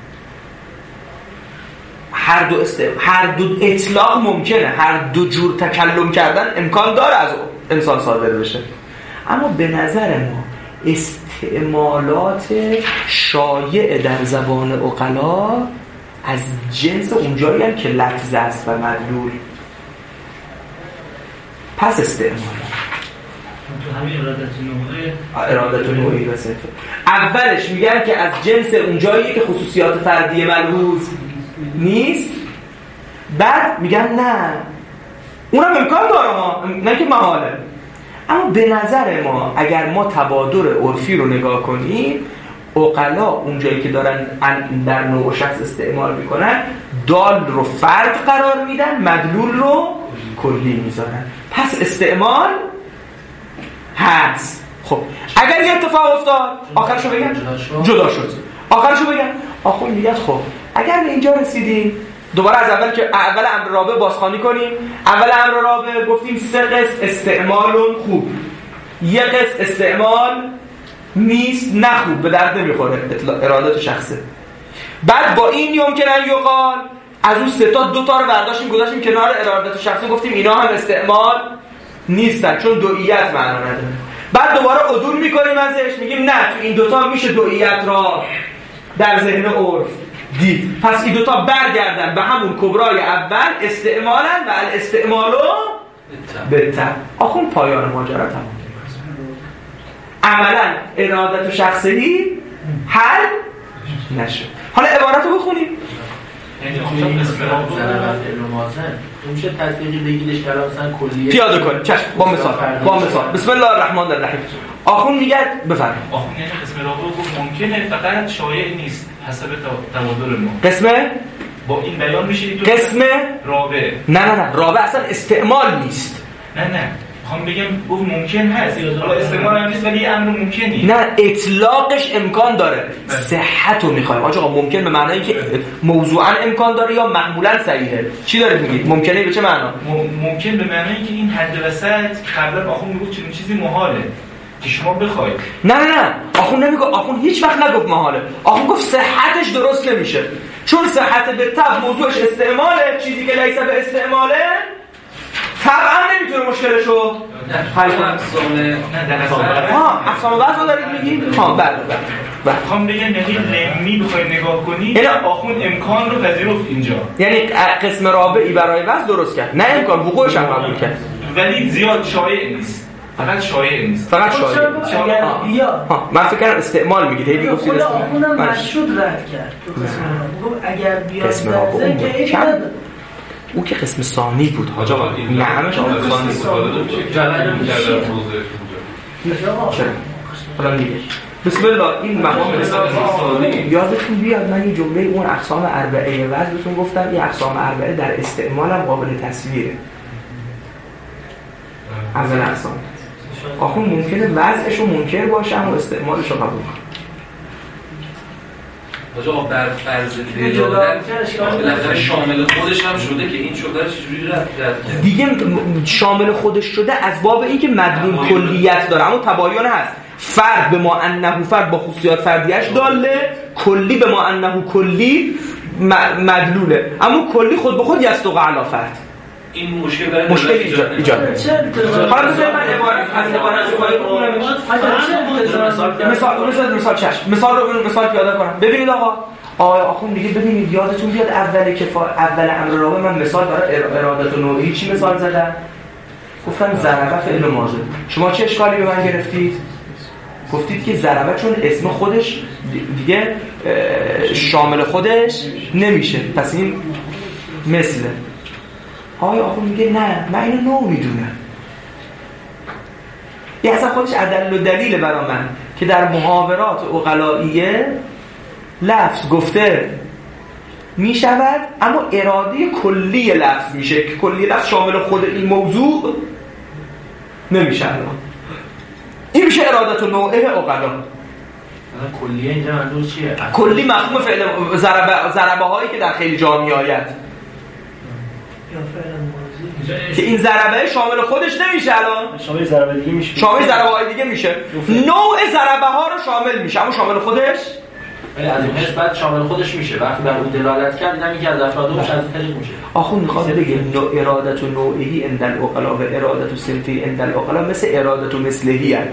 Speaker 1: هر دو است... هر دو اطلاق ممکنه، هر دو جور تکلم کردن امکان داره از انسان صادر بشه، اما به نظر ما استعمالات شایع در زبان عقلا از جنس اونجایی هم که لفظ است و مدلول. پس استعمال
Speaker 3: تو همین ارادت نوعی
Speaker 1: ارادت نوعی و صفت اولش میگن که از جنس اونجایی که خصوصیات فردی ملحوظ نیست، بعد میگن نه اونم امکان داره ها، نه که محاله. اما به نظر ما اگر ما تبادر عرفی رو نگاه کنیم، عقلا اونجایی که دارن در نوع شخص استعمال میکنن دال رو فرد قرار میدن، مدلول رو کلی میذارن، پس استعمال هست. خب اگر یه اتفاق افتاد آخرشو بگم جدا شد، آخرشو بگم آخون میگه خب اگر به اینجا رسیدیم دوباره از اول که اول امر رابع بازخوانی کنیم. اول امر رابع گفتیم سه قسم استعمالون خوب، یه قسم استعمال نیست نه خوب، به درد نمیخوره، ارادات شخصه. بعد با این یمکنن یقال از اون سه تا دو تا رو برداشتیم گذاشتیم کنار ارادات شخصه، گفتیم اینا هم استعمال نیستن چون دوئیت معنا نداره. بعد دوباره عدول میکنیم ازش، میگیم نه تو این دوتا میشه دوئیت را در ذهن عرف دید، پس این دوتا برگردن به همون کبرای اول استعمالن و الاستعمالو بهتر. آخون پایان ماجرا تمام. عملا ارادت شخصی حل نشد. حالا عبارتو بخونیم.
Speaker 4: یعنی اونجا اسم رابط علم مازن تو میشه تطبیقی بگیرش که مثلا کلیه
Speaker 1: پیاده کن. چشم با مثال با مثال بسم الله الرحمن الرحیم. آخون میگه بفرمایید.
Speaker 5: آخون یعنی قسم رابط گفت ممکنه فقط شایع نیست حسب تبادل ما.
Speaker 1: قسمه
Speaker 5: با این بیان میشه تو
Speaker 1: قسم
Speaker 5: رابع.
Speaker 1: نه نه نه رابع اصلا استعمال نیست.
Speaker 5: نه نه میخوام بگم گفت ممکن هست، حالا استعمال هم نیست ولی امر ممکنی.
Speaker 1: نه اطلاقش امکان داره، صحتو میخوایم. آقا ممکن به معنایی که موضوعا امکان داره یا معمولا صحیحه. چی دارید میگید؟ ممکنه به چه معنا؟
Speaker 5: ممکن به معنایی که این حد وسط قبلا آخون میگفت چنین چیزی محاله که شما بخواید.
Speaker 1: نه نه نه آخون نمیگه، آخون هیچ وقت نگفت محاله. آخون گفت صحتش درست نمیشه، چون صحت به تب موضوعش استعماله، چیزی که لیس به استعماله طبعا نمیتونه مشکلشو حل کنه.
Speaker 5: نه در اصل
Speaker 1: ها اقسام وضع دارید میگید؟ ها بله بله.
Speaker 5: میخوام بگم یعنی لمی بخواید نگاه کنید یعنی آخون امکان رو پذیرفت اینجا،
Speaker 1: یعنی قسم رابعی برای وضع درست کرد، نه امکان وقوعش هم قبول کرد،
Speaker 5: ولی زیاد شایع نیست، فقط شایع نیست،
Speaker 1: فقط شایع.
Speaker 6: اگر بیا
Speaker 1: ها من فکر کنم استعمال میگید، هی میگفتید
Speaker 6: استعمال. اونم مشهود رد کرد. اگر بیا
Speaker 1: قسم رابع که او که قسم ثانی بود حاج آقا، نه همش آقا ثانی بود. چرا؟ حالا میگه بسم الله این مقام یادتون بیاد من این جمله اون اقسام اربعه وضع بهتون گفتم، این اقسام اربعه در استعمال هم قابل تصویره. اول اقسام آخون ممکنه وضعش رو منکر باشه اما استعمالش رو قبول کنه.
Speaker 2: آقا بر فرض دلالت بالاخره شامل خودش هم شده که این شده چجوری رد کرد
Speaker 1: دیگه شامل خودش شده از باب اینکه مدلول کلیت داره، اما تباین هست. فرد به ما انه فرد با خصوصیات فردیش داله، کلی به ما انه کلی مدلوله، اما کلی خود به خود یستوق علی فرد.
Speaker 2: این مشکل برای
Speaker 1: مشکل ایجاد ایجاد حالا بذارید من عبارت از عبارت استفاده بکنم. مثال مثال مثال چشم مثال رو مثال پیاده کنم. ببینید آقا آقای آخوند میگه ببینید یادتون بیاد اول کفا اول امر رابع من مثال برای ارادت نوعی چی مثال زدم؟ گفتم ضربه فعل ماضی. شما چه اشکالی به من گرفتید؟ گفتید که ضربه چون اسم خودش دیگه شامل خودش نمیشه پس این مثله. آقای آخوند میگه نه من اینو نوع میدونم. این اصلا خودش عدل و دلیل برای من که در محاورات عقلائیه لفظ گفته می شود اما اراده کلی لفظ میشه که کلی لفظ شامل خود این موضوع نمیشه. این میشه ارادت و نوعه عقلا.
Speaker 5: کلیه اینجا منظور چیه؟
Speaker 1: کلی مفهوم فعل ضربه ضربه هایی که در خیلی جا میآید که این ضربه شامل خودش نمیشه الان
Speaker 5: شامل ضربه دیگه میشه
Speaker 1: شامل ضربه های دیگه میشه نوع ضربه ها رو شامل میشه اما شامل خودش
Speaker 4: ولی از این حس بعد شامل خودش میشه وقتی بر اون دلالت کرد دیدم یکی از افرادش از این طریق میشه.
Speaker 1: آخوند میخواد بگه نوع ارادت و نوعی عند العقلا و ارادت و صنفی عند العقلا مثل ارادت و مثلهی هست.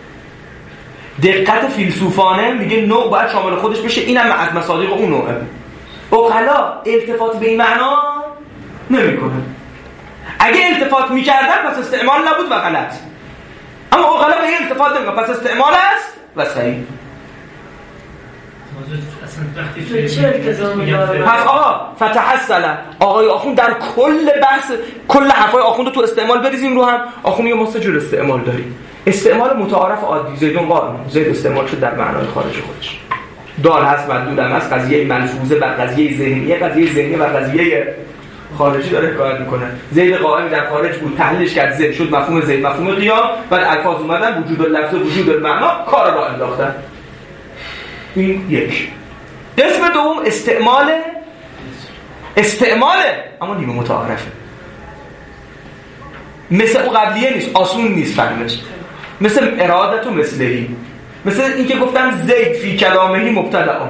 Speaker 1: دقت فیلسوفانه میگه نوع باید شامل خودش بشه اینم از مصادیق اون نوعه. عقلا التفات به این معنا نمیکنه. اگه التفات میکردن پس استعمال نبود و غلط. اما عقلا به این التفات نمیکنه پس استعمال است و صحیح. پس آقا فتحصل آقای آخوند در کل بحث کل حرفای آخوند رو تو استعمال بریزیم رو هم. آخوند میگه ما سه جور استعمال داریم. استعمال متعارف عادی زیدون قائم زید استعمال شد در معنای خارج خودش. دال هست مدلول هم هست قضیه ملفوظه بر قضیه ذهنیه قضیه ذهنیه بر قضیه خارجی داره حکایت میکنه. زید قائم در خارج بود تحلیلش کرد زید شد مفهوم زید مفهوم قیام بعد الفاظ اومدن وجود اللفظ وجود المعنا کار را انداختن. این یک. قسم دوم استعمال استعماله اما نیمه متعارفه. مثل اون قبلیه نیست آسون نیست فهمش. مثل ارادت و مثلهی مثل این که گفتم زید فی کلامهی مبتدأ.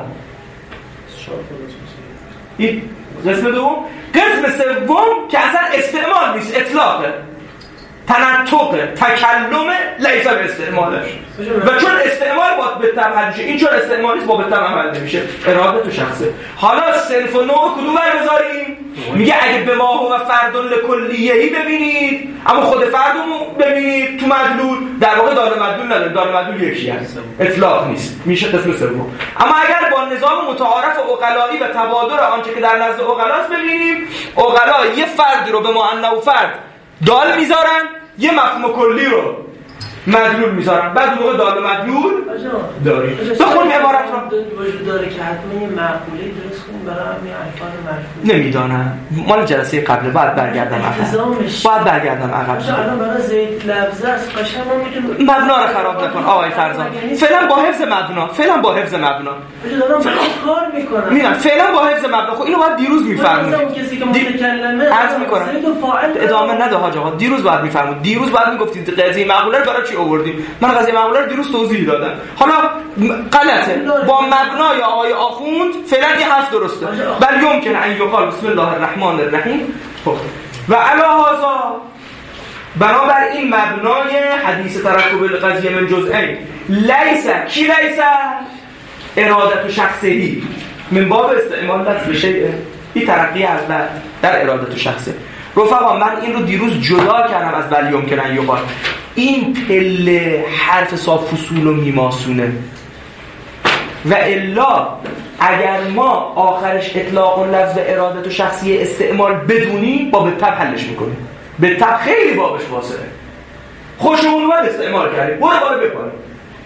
Speaker 1: این قسم دوم. قسم سوم که اصلا استعمال نیست اطلاقه تنطقه تکلمه لیس به استعمالش و چون استعمال باید به طبع حل میشه این چون استعمال نیست با به طبع حل نمیشه اراده تو شخصه. حالا صنف و نوع کدوم برگذاریم؟ میگه اگه به ما هو فرد لکلیهی ببینید اما خود فردمو ببینید تو مدلول در واقع دال مدلول نداره دال مدلول یکی هست اطلاق نیست میشه قسم سوم. اما اگر با نظام متعارف عقلایی و تبادر آنچه که در نزد عقلاست ببینیم عقلا یه فردی رو به معنی و فرد دال میذارن یه مفهوم کلی رو مدلول میذارن بعد موقع دال و مدلول داریم. بخون عبارت رو
Speaker 6: وجود داره که حتما یه معقوله درست کنیم برای همین الفاظ مرفوع.
Speaker 1: نمیدونم مال جلسه قبل بعد برگردم عقب بعد برگردم عقب.
Speaker 6: الان برای زید لفظ است قشنگ ما میتونیم
Speaker 1: مبنا رو خراب نکن آقای فرزان. فعلا با حفظ مبنا فعلا با حفظ مبنا
Speaker 6: دارم کار میکنم
Speaker 1: میرم فعلا با حفظ مبنا. خب اینو باید دیروز میفرمایید.
Speaker 6: اون کسی که متکلمه
Speaker 1: عرض میکنم ادامه نده حاج آقا دیروز باید میفرمایید. دیروز باید میگفتید قضیه معقوله رو برای چی آوردیم. من قضیه معقوله رو دیروز توضیح دادم. حالا غلطه با مبنای آقای آخوند فعلا یه حرف درسته بل یمکن ان یقال بسم الله الرحمن الرحیم. خب و علی هذا بنابر این مبنای حدیث ترکب القضیه من جزئین لیس کی لیس ارادت شخصی من باب استعمال لفظ بشه این ترقی از در ارادت شخصه. رفقا من این رو دیروز جدا کردم از بل یمکن ان یقال. این پله حرف صاف فصول و میماسونه و الا اگر ما آخرش اطلاق و لفظ ارادت و شخصی استعمال بدونیم با به تب حلش میکنیم. به تب خیلی بابش واسعه. خوشمون اومد استعمال کردیم برو باره بپاره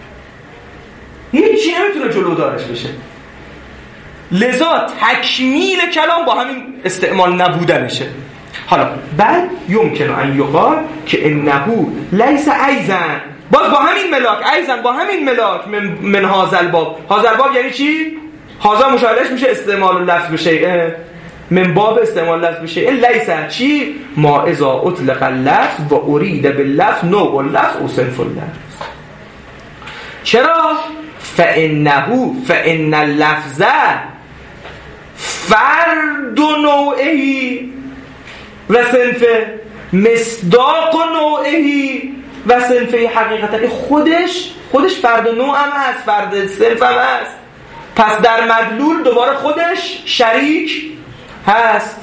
Speaker 1: هیچی نمیتونه جلو دارش بشه. لذا تکمیل کلام با همین استعمال نبودنشه. حالا بعد یمکن ان یقال که انه لیس ایزن باز با همین ملاک ایزن با همین ملاک من, من هازل باب. هازل باب یعنی چی؟ هازا مشاهدهش میشه استعمال لفظ بشه من باب استعمال لفظ بشه لیس چی؟ ما اذا اطلق اللفظ و ارید باللفظ نوع اللفظ او صنف اللفظ. چرا؟ فانه فان اللفظ فرد نوعی و صنف مصداق و نوعی و صنفه حقیقتا. خودش خودش فرد نوع هم هست، فرد صنف هم هست. پس در مدلول دوباره خودش شریک هست.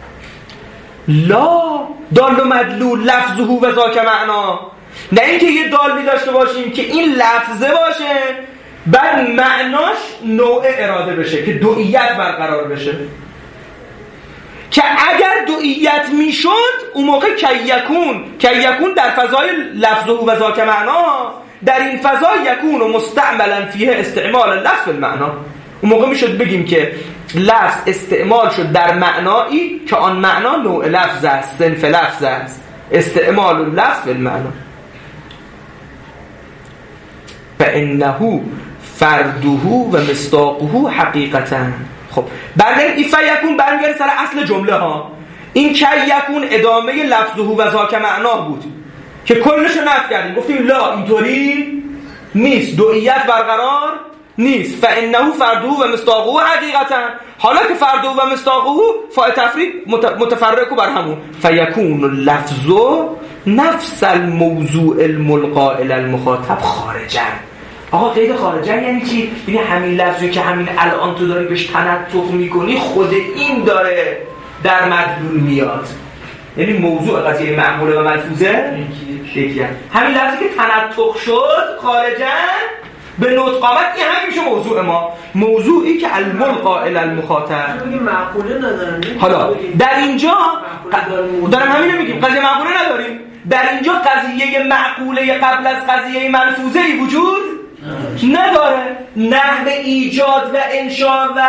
Speaker 1: لا دال و مدلول لفظه و ذاک معنا. نه اینکه یه دالی داشته باشیم که این لفظه باشه بعد معناش نوع اراده بشه که دوئیت برقرار بشه، که اگر دوئیت میشد اون موقع کیکون کیکون در فضای لفظه و ذاک معنا، در این فضا یکون و مستعملا فیه استعمال لفظ المعنا. اون موقع میشد بگیم که لفظ استعمال شد در معنایی که آن معنا نوع لفظ است، صنف لفظ است، استعمال لفظ المعنا. فانه فرده و مصداقه حقیقتا. خب برگرد این فیکون برگرد سر اصل جمله ها. این کی یکون ادامه لفظه و ذاک معنا بود که کلشو نفی کردیم، گفتیم لا اینطوری نیست، دوئیت برقرار نیست. فانه فرده و مصداقه حقیقتا. حالا که فرده و مصداقه فاء تفرید متفرق بر همون، فیکون اللفظ نفس الموضوع الملقا الی المخاطب خارجا. آقا قید خارجن یعنی چی؟ یعنی همین لفظی که همین الان تو داری بهش تنطق میکنی خود این داره در مدلول میاد، یعنی موضوع قضیه معموله و ملفوظه یکیه. همین لفظی که تنطق شد خارجن به نطق آمد این هم میشه موضوع ما، موضوعی که الملقا الی المخاطب.
Speaker 6: معقوله ندارن.
Speaker 1: حالا در اینجا دارم همینو میگیم، قضیه معقوله نداریم. در اینجا قضیه معقوله قبل از قضیه ملفوظه‌ای وجود نداره. نحو ایجاد و انشاء و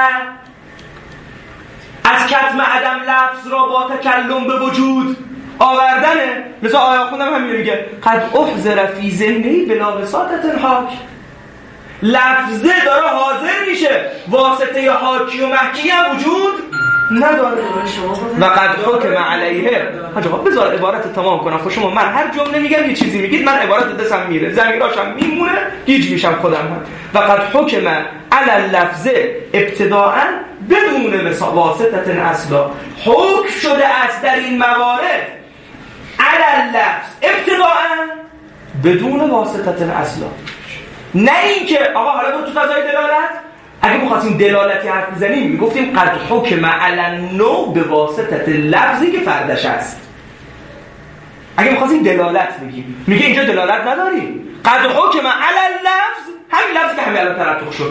Speaker 1: از کتم عدم لفظ را با تکلم به وجود آوردنه. مثلا آیه خوندم همین میگه قد احضر فی ذهنی بلا وساطة حاک. لفظه داره حاضر میشه، واسطه حاکی و محکی هم وجود نداره. و قد حکم علیه. حاجا بذار عبارت تمام کنم. خب شما من هر جمله میگم یه چیزی میگید، من عبارت دستم میره، ضمیراشم میمونه، گیج میشم خودم هم. و قد حکم علی اللفظ ابتداء بدون واسطه اصلا. حکم شده است در این موارد علی اللفظ ابتداء بدون واسطه اصلا. نه اینکه آقا حالا تو فضای دلالت اگه می‌خواستیم دلالتی حرف بزنیم میگفتیم قد حکم علی النوع به واسطه لفظی که فردش است. اگه می‌خواستیم دلالت بگیم میگه اینجا دلالت نداریم، قد حکم علی اللفظ همین لفظی که همین الان ترتق شد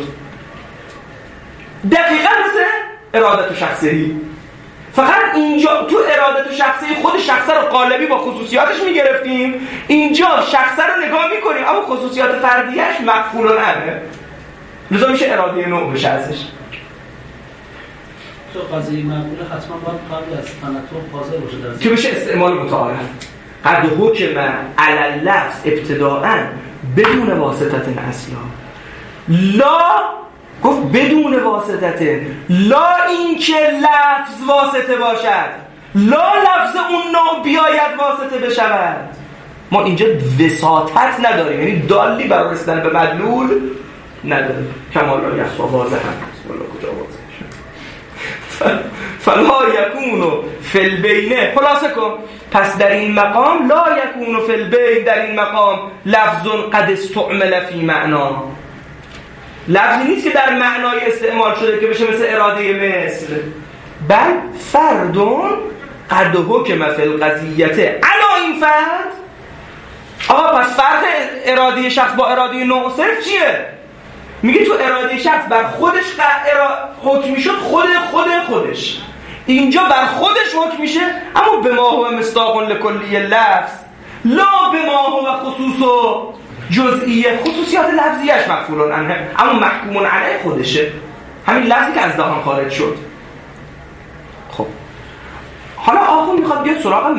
Speaker 1: دقیقاً مثل ارادت شخصی. فقط اینجا تو ارادت شخصی خود شخص رو قالبی با خصوصیاتش میگرفتیم، اینجا شخص رو نگاه میکنیم اما خصوصیات فردیش مقفول عنه، لذا میشه اراده نوع بشه ازش.
Speaker 4: تو قضیه معقوله حتما باید قبل از تنطق حاضر باشه در
Speaker 1: که بشه استعمال متعارف. قد حکم علی اللفظ ابتداء بدون واسطه اصلا. لا گفت بدون واسطه، لا این که لفظ واسطه باشد، لا لفظ اون نوع بیاید واسطه بشود. ما اینجا وساطت نداریم، یعنی دالی برای رسیدن به مدلول نداریم. کما لا یخفا واضحا والا کجا واضح فلا یکونو فی البینه. خلاصه کن پس در این مقام لا یکونو فی البین، در این مقام لفظ قد استعمل فی معنا، لفظی نیست که در معنای استعمال شده که بشه مثل اراده مثل، بل فردون قد حکم فی القضیت علا این فرد. آقا پس فرق اراده شخص با اراده نوع صرف چیه؟ میگه تو اراده شخص بر خودش حکم میشد، خود خود خودش اینجا بر خودش حکم میشه، اما به ما هو مصداق لکلی لفظ لا به ما هو خصوص و جزئیه. خصوصیات لفظیش مقفول عنه اما محکوم علیه خودشه، همین لفظی که از دهان خارج شد. خب حالا آخون میخواد بیاد سراغ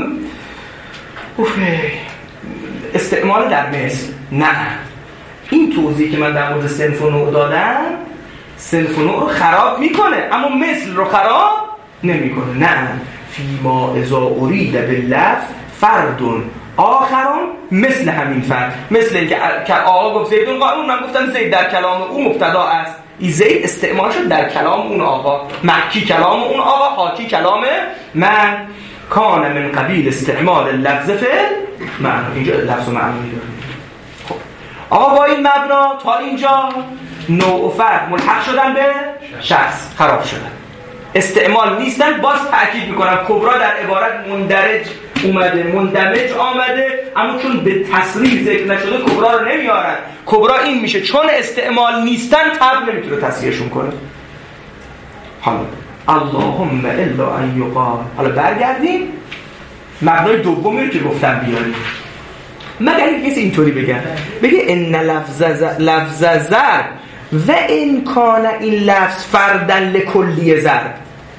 Speaker 1: استعمال در مثل. نه این توضیح که من در مورد صنف و نوع دادم صنف و نوع رو خراب میکنه اما مثل رو خراب نمیکنه. نه فیما اذا ارید باللفظ فردون آخرون مثل همین فرد، مثل اینکه که آقا گفت زیدون قانون، من گفتم زید در کلام او مبتدا است، این زید استعمال شد در کلام اون آقا، مکی کلام اون آقا، حاکی کلام من. کان من قبیل استعمال لفظ فعل معنی. اینجا لفظ و معنی داره. خب آقا با این مبنا تا اینجا نوع و فرد ملحق شدن به شخص، خراب شدن، استعمال نیستن. باز تأکید میکنم کبرا در عبارت مندرج اومده، مندمج آمده، اما چون به تصریح ذکر نشده کبرا رو نمیارن. کبرا این میشه چون استعمال نیستن تب نمیتونه تصریحشون کنه. حالا اللهم الا ان یقال. حالا برگردیم مبنای دومی رو که گفتم بیاریم. مگر اینکه کسی اینطوری بگه بگه ان لفظ لفظ ضرب و ان کان این لفظ فردن لکلی ضرب،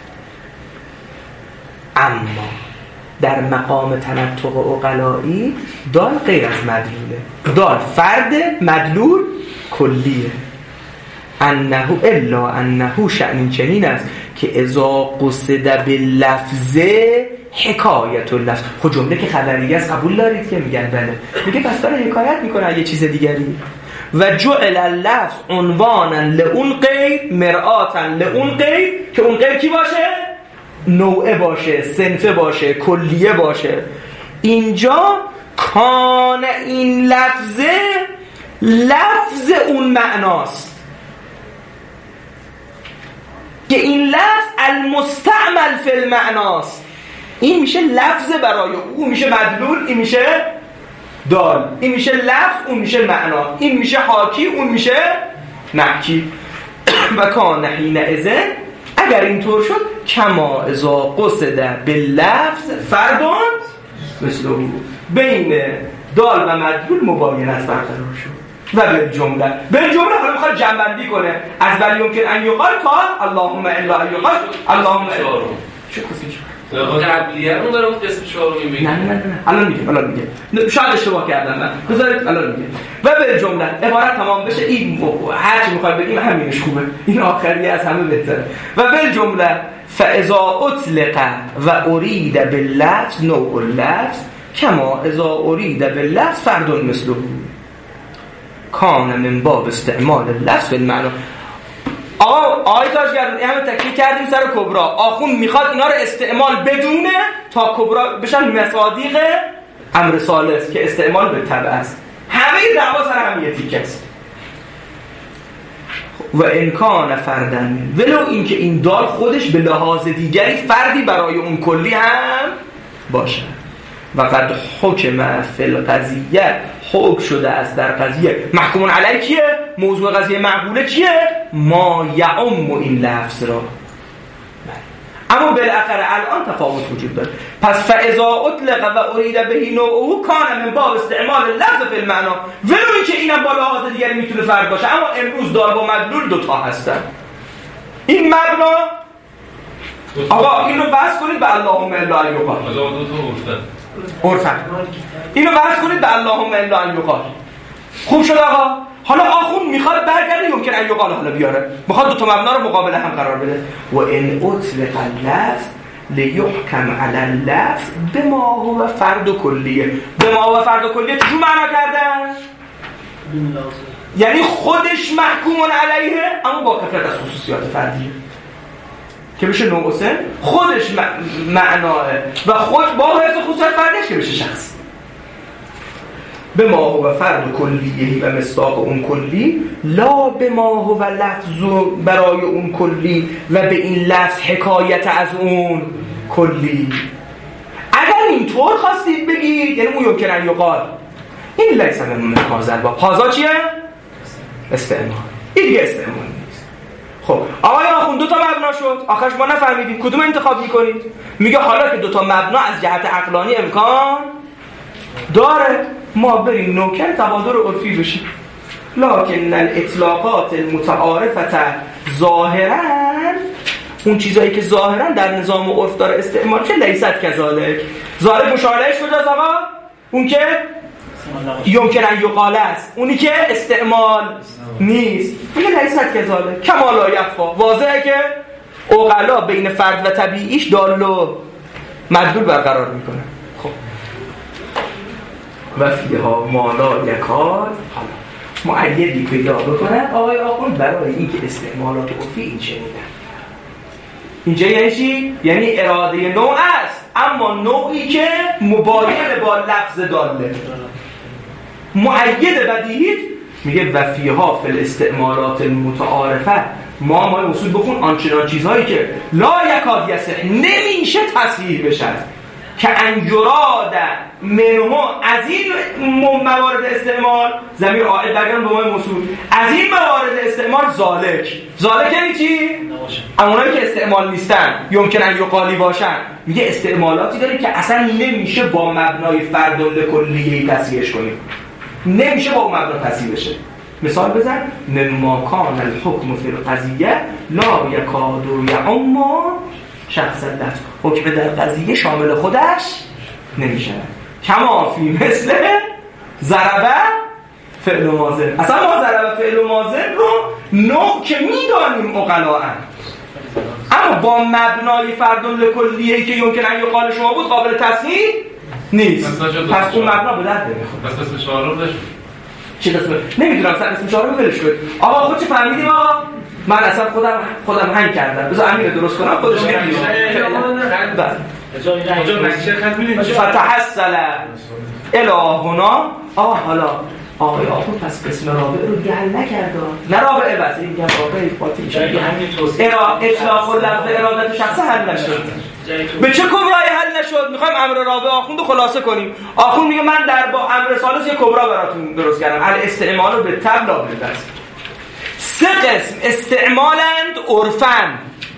Speaker 1: اما در مقام تنطق عقلائی دال غیر از مدلوله. دال فرد، مدلول کلیه. انه الا انه شأن چنین است که اذا قصد باللفظ حکایت اللفظ. خب جمله که خبریه است قبول دارید که میگن بله، میگه پس داره حکایت میکنه یه چیز دیگری. و جعل اللفظ عنوانا لأون غیر مرآتا لأون غیر، که اون غیر کی باشه؟ نوعه باشه، صنفه باشه، کلیه باشه. اینجا کان این لفظه لفظ اون معناست که این لفظ المستعمل فی المعناست. این میشه لفظ برای او، میشه مدلول، این میشه دال، این میشه لفظ، اون میشه معنا، این میشه حاکی، اون میشه محکی. و کان حین اذن، اگر اینطور شد، کما اذا قصد باللفظ فردان مثل او، بین دال و مدلول مباینت برقرار شد. و به جمله به جمله حالا میخواد جمع‌بندی کنه از بل یمکن ان یقال تا اللهم الا ان یقال اللهم چه کسی
Speaker 2: قبلیه اون داره اون قسم چهارمی میگه.
Speaker 1: نه نه نه الان میگه الان میگه شاید اشتباه کردم من، بذارید الان میگه. و به جمله عبارت تمام بشه، این هر چی میخواد بگیم همینش خوبه، این آخریه از همه بهتره. و به جمله فاذا اطلق و اريد باللفظ نوع اللفظ کما اذا اريد باللفظ فرد مثله کان من باب استعمال اللفظ بالمعنى. آقا آقای تاجگردون این همه تکیه کردیم سر کبرا، آخون میخواد اینا رو استعمال بدونه تا کبرا بشن مصادیق امر ثالث که استعمال به تبع است. همه دعوا سر هم یه تیکه است. و امکان فردن ولو اینکه این دال خودش به لحاظ دیگری فردی برای اون کلی هم باشه. و قد حکم فی القضیه، حکم شده است در قضیه. محکومون علیه کیه؟ موضوع قضیه معقوله چیه؟ ما یعم این لفظ را. اما بالاخره الان تفاوت وجود داره. پس فاذا اطلق و اريد به نوعه کان من باب استعمال لفظ فی المعنى، ولو اینکه اینم با لحاظ دیگری میتونه فرد باشه، اما امروز دال و مدلول دو تا هستن. این مبنا آقا اینو بس کنید به اللهم الا ان یقال.
Speaker 2: دو تا
Speaker 1: عرفا اینو بحث کنید به اللهم الا ان یقال. خوب شد آقا. حالا آخون میخواد برگرده یمکن ان یقال حالا بیاره، میخواد دو تا مبنا رو مقابل هم قرار بده. و ان اطلق اللفظ لیحکم علی اللفظ بما هو فرد کلیه. بما هو فرد کلیه چجور معنا کردن؟ یعنی خودش محکوم علیه اما با کفایت از خصوصیات فردیه که بشه نوع سن، خودش معناه و خود با حفظ خصوصیات فردیش که بشه شخص. به ما هو فرد کلیه و مصداق اون کلی، لا به ما هو لفظ برای اون کلی و به این لفظ حکایت از اون کلی. اگر اینطور خواستید بگید یعنی اون یمکن ان یقال این لیس من هذا با هذا چیه؟ استعمال. این دیگه استعمال نیست. خب آقای آخوند دو تا مبنا شد، آخرش ما نفهمیدیم کدوم انتخاب میکنید؟ میگه حالا که دو تا مبنا از جهت عقلانی امکان داره، ما بریم نوکن تبادر عرفی بشیم. لکن الاطلاقات المتعارفه ظاهرا، اون چیزایی که ظاهرا در نظام عرف داره استعمال که لیست کذالک. ظاهر مشاهدهش کجاست آقا؟ اون که یمکن ان یقال است، اونی که استعمال نیست میگه لیست کذالک. کما لا یخفا، واضحه که عقلا بین فرد و طبیعیش دال و مدلول برقرار میکنه. خب و فیها مالا یکاد معیدی پیدا بکنن آقای آقون برای اینکه استعمالات عرفی این چه میدن. اینجا یعنی چی؟ یعنی اراده نوع است، اما نوعی که مباین با لفظ داله. مؤید بدیهی میگه و فیها فی الاستعمالات المتعارفه، ما ما اصول بخون آنچنان چیزهایی که لا یکاد یصح نمیشه تصحیح بشن که انجراد منه از این موارد استعمال، ضمیر عائد برگردن به ما موصول، از این موارد استعمال زالک. زالک یعنی چی؟ اونایی که استعمال نیستن یمکن ان یقالی باشن. میگه استعمالاتی داره که اصلا نمیشه با مبنای فرد کلیه تصحیحش کنیم، نمیشه با اون مبنا تصحیح بشه. مثال بزن مما کان الحکم فی القضیه لا یکاد یعم شخص الدفع، حکم در قضیه شامل خودش نمیشه. کما فی مثل ضربه فعل ماضی. اصلا ما ضربه فعل ماضی رو نوع که میدانیم عقلاء، اما با مبنای فرد کلیه‌ای که یمکن ان یقال شما بود قابل تصحیح نیست. پس اون مبنا به درد نمیخوره.
Speaker 2: پس اسم شعار رو بشه
Speaker 1: چی قسمه؟ نمیدونم سر اسم شعار رو ولش کنید. آقا خود چه فهمیدیم آقا؟ من اصلا خودم خودم هنگ کردم. بذار امیر درست کنم خودش نمیدونم.
Speaker 5: اونجا نقشه خط می‌بینید
Speaker 1: فتحصل الهنا. آقا حالا آقای آخوند پس قسم رابعه رو گل نکرده، نه رابعه بس این گل رابعه فاطمی شد اطلاق لفظ ارادت شخص حل نشد. به چه کبرایی حل نشد؟ میخوایم امر رابعه آخوند رو خلاصه کنیم. آخوند میگه من در با امر ثالث یه کبرا براتون درست کردم، الاستعمال به طبع لا بالقصد. سه قسم استعمالند عرفاً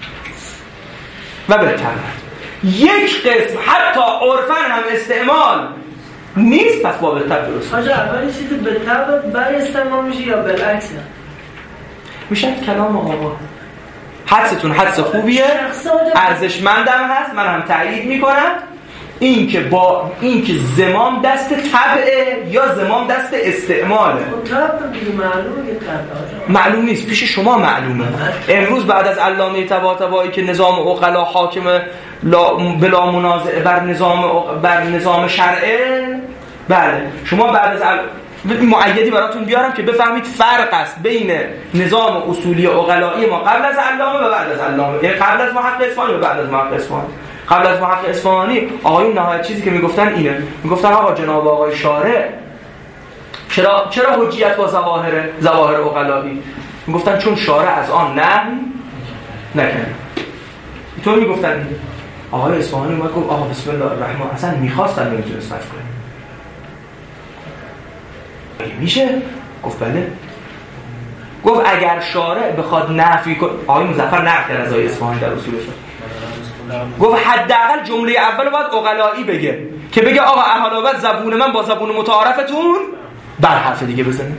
Speaker 1: و به طبع. یک قسم حتی عرفاً هم استعمال نیست، پس با به طبع درست.
Speaker 6: آجا اولی چیزی به طبع برای استعمال میشه یا بالعکس؟
Speaker 1: میشه کلام آقا. حدستون حدس خوبیه، ارزشمندم هست، من هم تایید میکنم. این که با این که زمام دست طبعه یا زمام دست استعماله.
Speaker 6: طبع دیگه معلومه که طبع.
Speaker 1: معلوم نیست، پیش شما معلومه. امروز بعد از علامه طباطبایی که نظام عقلا حاکم بلا منازعه بر نظام بر نظام شرعه، بله شما بعد از ال... مؤیدی براتون بیارم که بفهمید فرق است بین نظام اصولی عقلایی ما قبل از علامه و بعد از علامه، یعنی قبل از محقق اصفهانی و بعد از محقق اصفهانی. قبل از محقق اصفهانی آقایون نهایت چیزی که میگفتن اینه، میگفتن آقا جناب آقای شارع چرا چرا حجیت با ظواهر ظواهر عقلایی؟ میگفتن چون شارع از آن نه نکنه. اینطور میگفتن. آقای اصفهانی اومد گفت آقا بسم الله الرحمن، اصلا میخواستن نمیتونست نفت کنه. میشه؟ گفت بله. گفت اگر شارع بخواد نفی کنه، آقای مظفر نقل کرد از آقای اصفهانی در اصولش، گفت حداقل جمله اول باید عقلایی بگه که بگه آقا احالابت زبون من با زبون متعارفتون بر حرف دیگه بزنه.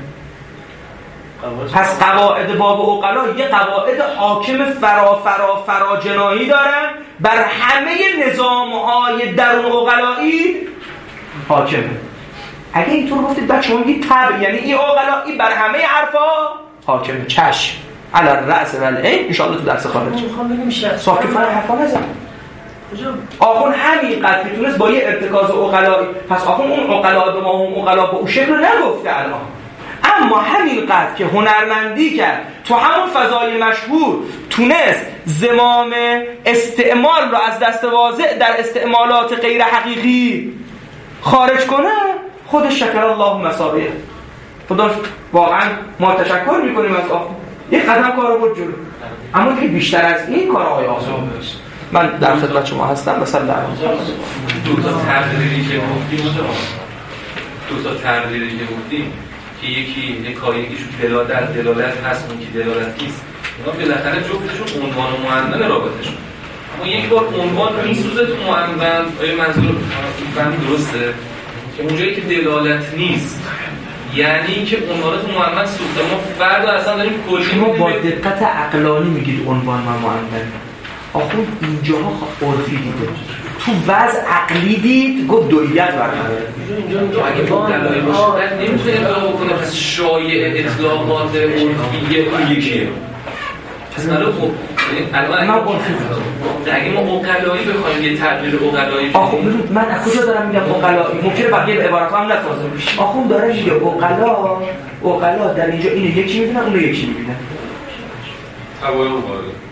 Speaker 1: پس قواعد باب عقلا یه قواعد حاکم فرا فرا فرا جناحی دارن بر همه نظام‌های درون عقلایی حاکمه. اگه اینطور گفتید بعد شما میگید طبع، یعنی این عقلایی بر همه حرفا حاکمه. چشم علی الرأس و العین ان شاء الله تو درس خارج
Speaker 6: میخوام بگم شخص
Speaker 1: صاحب کفایت حرفا نزن. آخون همین قد که تونست با یه ارتکاز عقلایی، پس آخون اون عقلا به ما اون عقلا با اون شکل رو نگفته الان، اما همین قد که هنرمندی کرد تو همون فضای مشهور تونست زمام استعمال رو از دست واضع در استعمالات غیر حقیقی خارج کنه، خودش شکر الله مسابقه. خدا واقعا ما تشکر میکنیم از آخون، یه قدم کارو بود جلو. اما دیگه بیشتر از این کار آقای آسان داشت. من در خدمت شما هستم. مثلا در
Speaker 2: دو تا تقریری که گفتیم دو تا تقریری که گفتیم که یکی حکایتیشون دلالت دلالت هست، اون که دلالت نیست، اونا بالاخره جفتشون عنوان و معنی رابطه‌شون. اما یک بار عنوان میسوزه تو معنی، آیا منظور فهم درسته که اونجایی که دلالت نیست یعنی که عنوانات معنی سوخته، ما فرد اصلا داریم کلی.
Speaker 1: شما با دقت عقلانی میگید عنوان و معنی. آخون اینجاها عرفی دیده، تو وضع عقلی دید گفت دویت برقراره.
Speaker 2: اگه مقلایی باشه بعد نمیتونه اطلاق بکنه پس شایع اطلاقات عرفیه اون یکیه. پس نرو خب الان اگه ما اقلایی بخوایم یه تغییر اقلایی
Speaker 1: آخون ببینید من از کجا دارم میگم اقلایی، ممکنه بقیه به عبارت هم نفاظم. آخون داره میگه اقلا اقلا در اینجا اینو یکی میبینن اونو یکی میبینن.
Speaker 2: هوای اقلا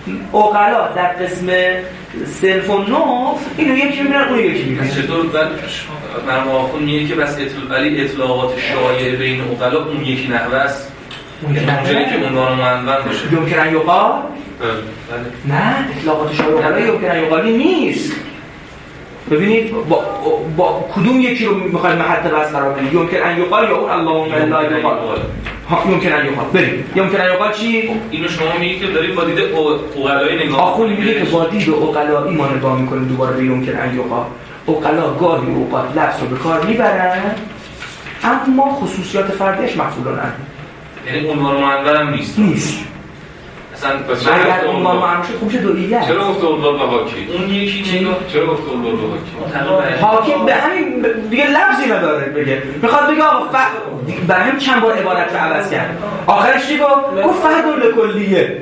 Speaker 1: عقلا در قسم صرف و نطق اینو یکی میبینن اون یکی میبینن.
Speaker 2: چطور بعد مرحوم آخوند میگه که بس اطلاع ولی اطلاعات شایع بین عقلا اون یکی نحوه است، اونجایی که عنوان منبع باشه
Speaker 1: یمکن ان یقال. نه اطلاقات شایع عقلا یمکن ان یقالی نیست. ببینید با, با کدوم یکی رو میخواید محط بحث قرار بدید؟ یمکن ان یقال یا اون اللهم لا یقال؟ ها یمکن ان یقال. بریم یمکن ان یقال چی؟
Speaker 2: اینو شما میگید که دارید با دید عقلایی نگاه
Speaker 1: آخون میگه که با دید عقلایی ما نگاه میکنیم دوباره به یمکن ان یقال. عقلا گاهی اوقات لفظ رو به کار میبرن اما خصوصیات فردیش مفعولانه.
Speaker 2: یعنی عنوان منبع هم نیست.
Speaker 1: نیست.
Speaker 2: اصلا
Speaker 1: اگر عنوان منبع شد خوبش دوئیه.
Speaker 2: چرا گفت عنوان و حاکی؟ اون یکی نگاه چرا گفت عنوان و حاکی؟
Speaker 1: حاکی به همین دیگه لفظی نداره بگه. میخواد بگه آقا ف... برای هم چند بار عبارت رو عوض کرد. آخرش چی گفت؟ گفت فرد لکلیه.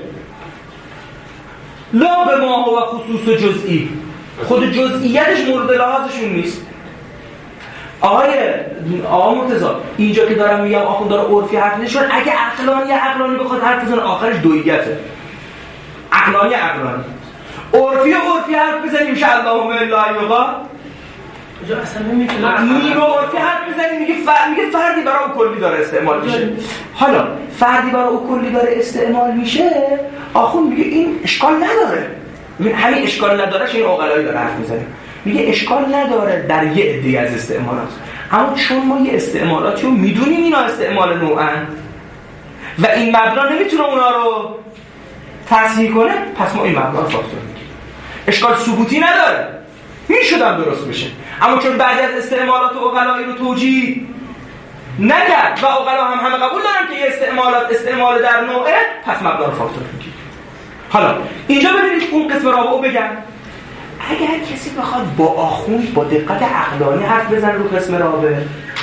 Speaker 1: لا به ما هو خصوص جزئی. خود جزئیاتش مورد لحاظشون نیست. آقای آقا مرتضی اینجا که دارم میگم آخوند داره عرفی حرف میزنه، چون اگه عقلانی عقلانی بخواد حرف بزنه آخرش دوییته. عقلانی عقلانی عرفی عرفی حرف بزنیم ان شاء الله لا یقال.
Speaker 6: اونجا اصلا نمیتونه
Speaker 1: نیمه عرفی حرف بزنیم میگه فرد میگه فردی برای اون کلی داره استعمال میشه. حالا فردی برای اون کلی داره استعمال میشه، آخوند میگه این اشکال نداره. ببین همین اشکال نداره این عقلایی داره حرف میزنه. میگه اشکال نداره در یه عده از استعمالات، اما چون ما یه استعمالاتی رو میدونیم اینا استعمال نوعن و این مبنا نمیتونه اونا رو تصحیح کنه، پس ما این مبنا رو فاکتور میگیم. اشکال ثبوتی نداره، میشدم درست بشه، اما چون بعضی از استعمالات عقلایی رو توجیه نکرد و عقلا هم همه قبول دارن که یه استعمالات استعمال در نوعه، پس مبنا رو فاکتور میگیم. حالا اینجا ببینید اون قسم رابعه بگم. اگر کسی بخواد با آخوند با دقت عقلانی حرف بزنه رو قسم رابع،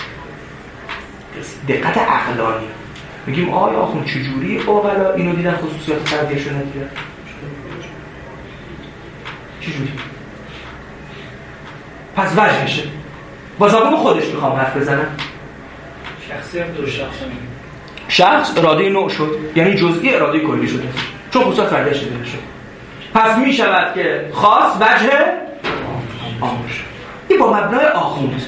Speaker 1: دقت عقلانی میگیم آیا آخوند چجوری عقلا اینو دیدن خصوصیات فردیشون ندیدن؟ چجوری؟ پس وجهشه با زبان خودش میخوام حرف بزنم.
Speaker 3: شخصیت دو شخص
Speaker 1: شخص اراده نوع شد، یعنی جزئی اراده کلی شده چون خصوصیات فردیش دیده شد. پس می شود که خاص وجه عام شد. این با مبنای آخوند.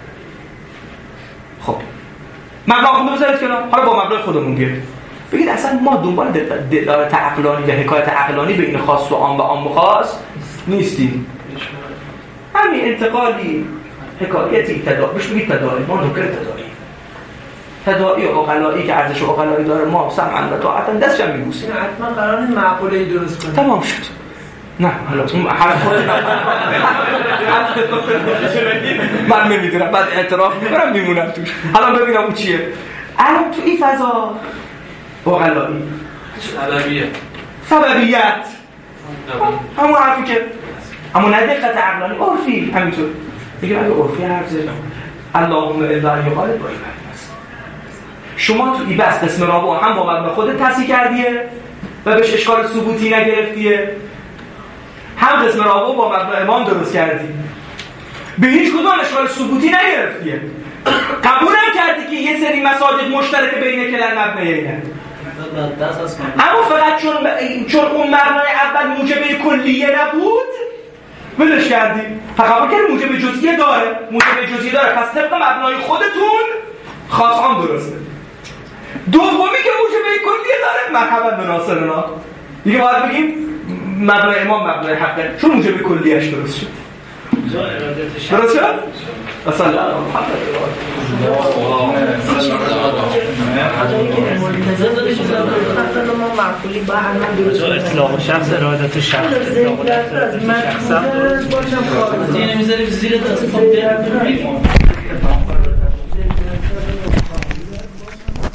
Speaker 1: خب مبنای آخوند بذارید کنار، حالا با مبنای خودمون گیر بگید اصلا ما دنبال دلالت عقلانی و حکایت عقلانی بین خاص و عام و عام و خاص نیستیم. همین انتقالی حکایتی تداعی بهش بگید تداعی، ما نکر تداعی تداعی عقلایی که ارزش عقلایی داره ما سمعا و طاعتا دستش هم میبوسیم.
Speaker 6: حتما قراره معقوله‌ای درست کنیم.
Speaker 1: تمام شد. نه حالا اون حرف خود من نمیدونم، بعد اعتراف میکنم میمونم توش. حالا ببینم اون چیه. الان تو این فضا عقلایی
Speaker 2: سببیه
Speaker 1: سببیت همون حرفی که اما نه دقت عقلانی عرفی همینطور میگه اگه عرفی حرف زدم اللهم لا یقال باید شما تو ای بس قسم رابع هم با مبنا خودت تصحیح کردیه و بهش اشکال ثبوتی نگرفتیه، هم قسم رابع با مبنا امام درست کردی به هیچ کدوم اشکال ثبوتی نگرفتیه. قبول هم کردی که یه سری مساجد مشترک بین کلن مبنیینه، اما فقط چون چون اون مبنای اول موجب کلیه نبود ولش کردی. فقط که موجب جزئیه داره، موجب جزئیه داره، پس طبق مبنای خودتون خاص هم درسته. دومی که موجب کلیه داره مرحبا به ناصرنا، دیگه باید بگیم مبنای امام مبنای حقه چون موجب کلیهش درست شد. درست شد؟ اصلا
Speaker 3: اطلاق شخص ارادت شخص
Speaker 6: از من
Speaker 3: شخص هم درست.
Speaker 4: این نمیذاریم زیر دست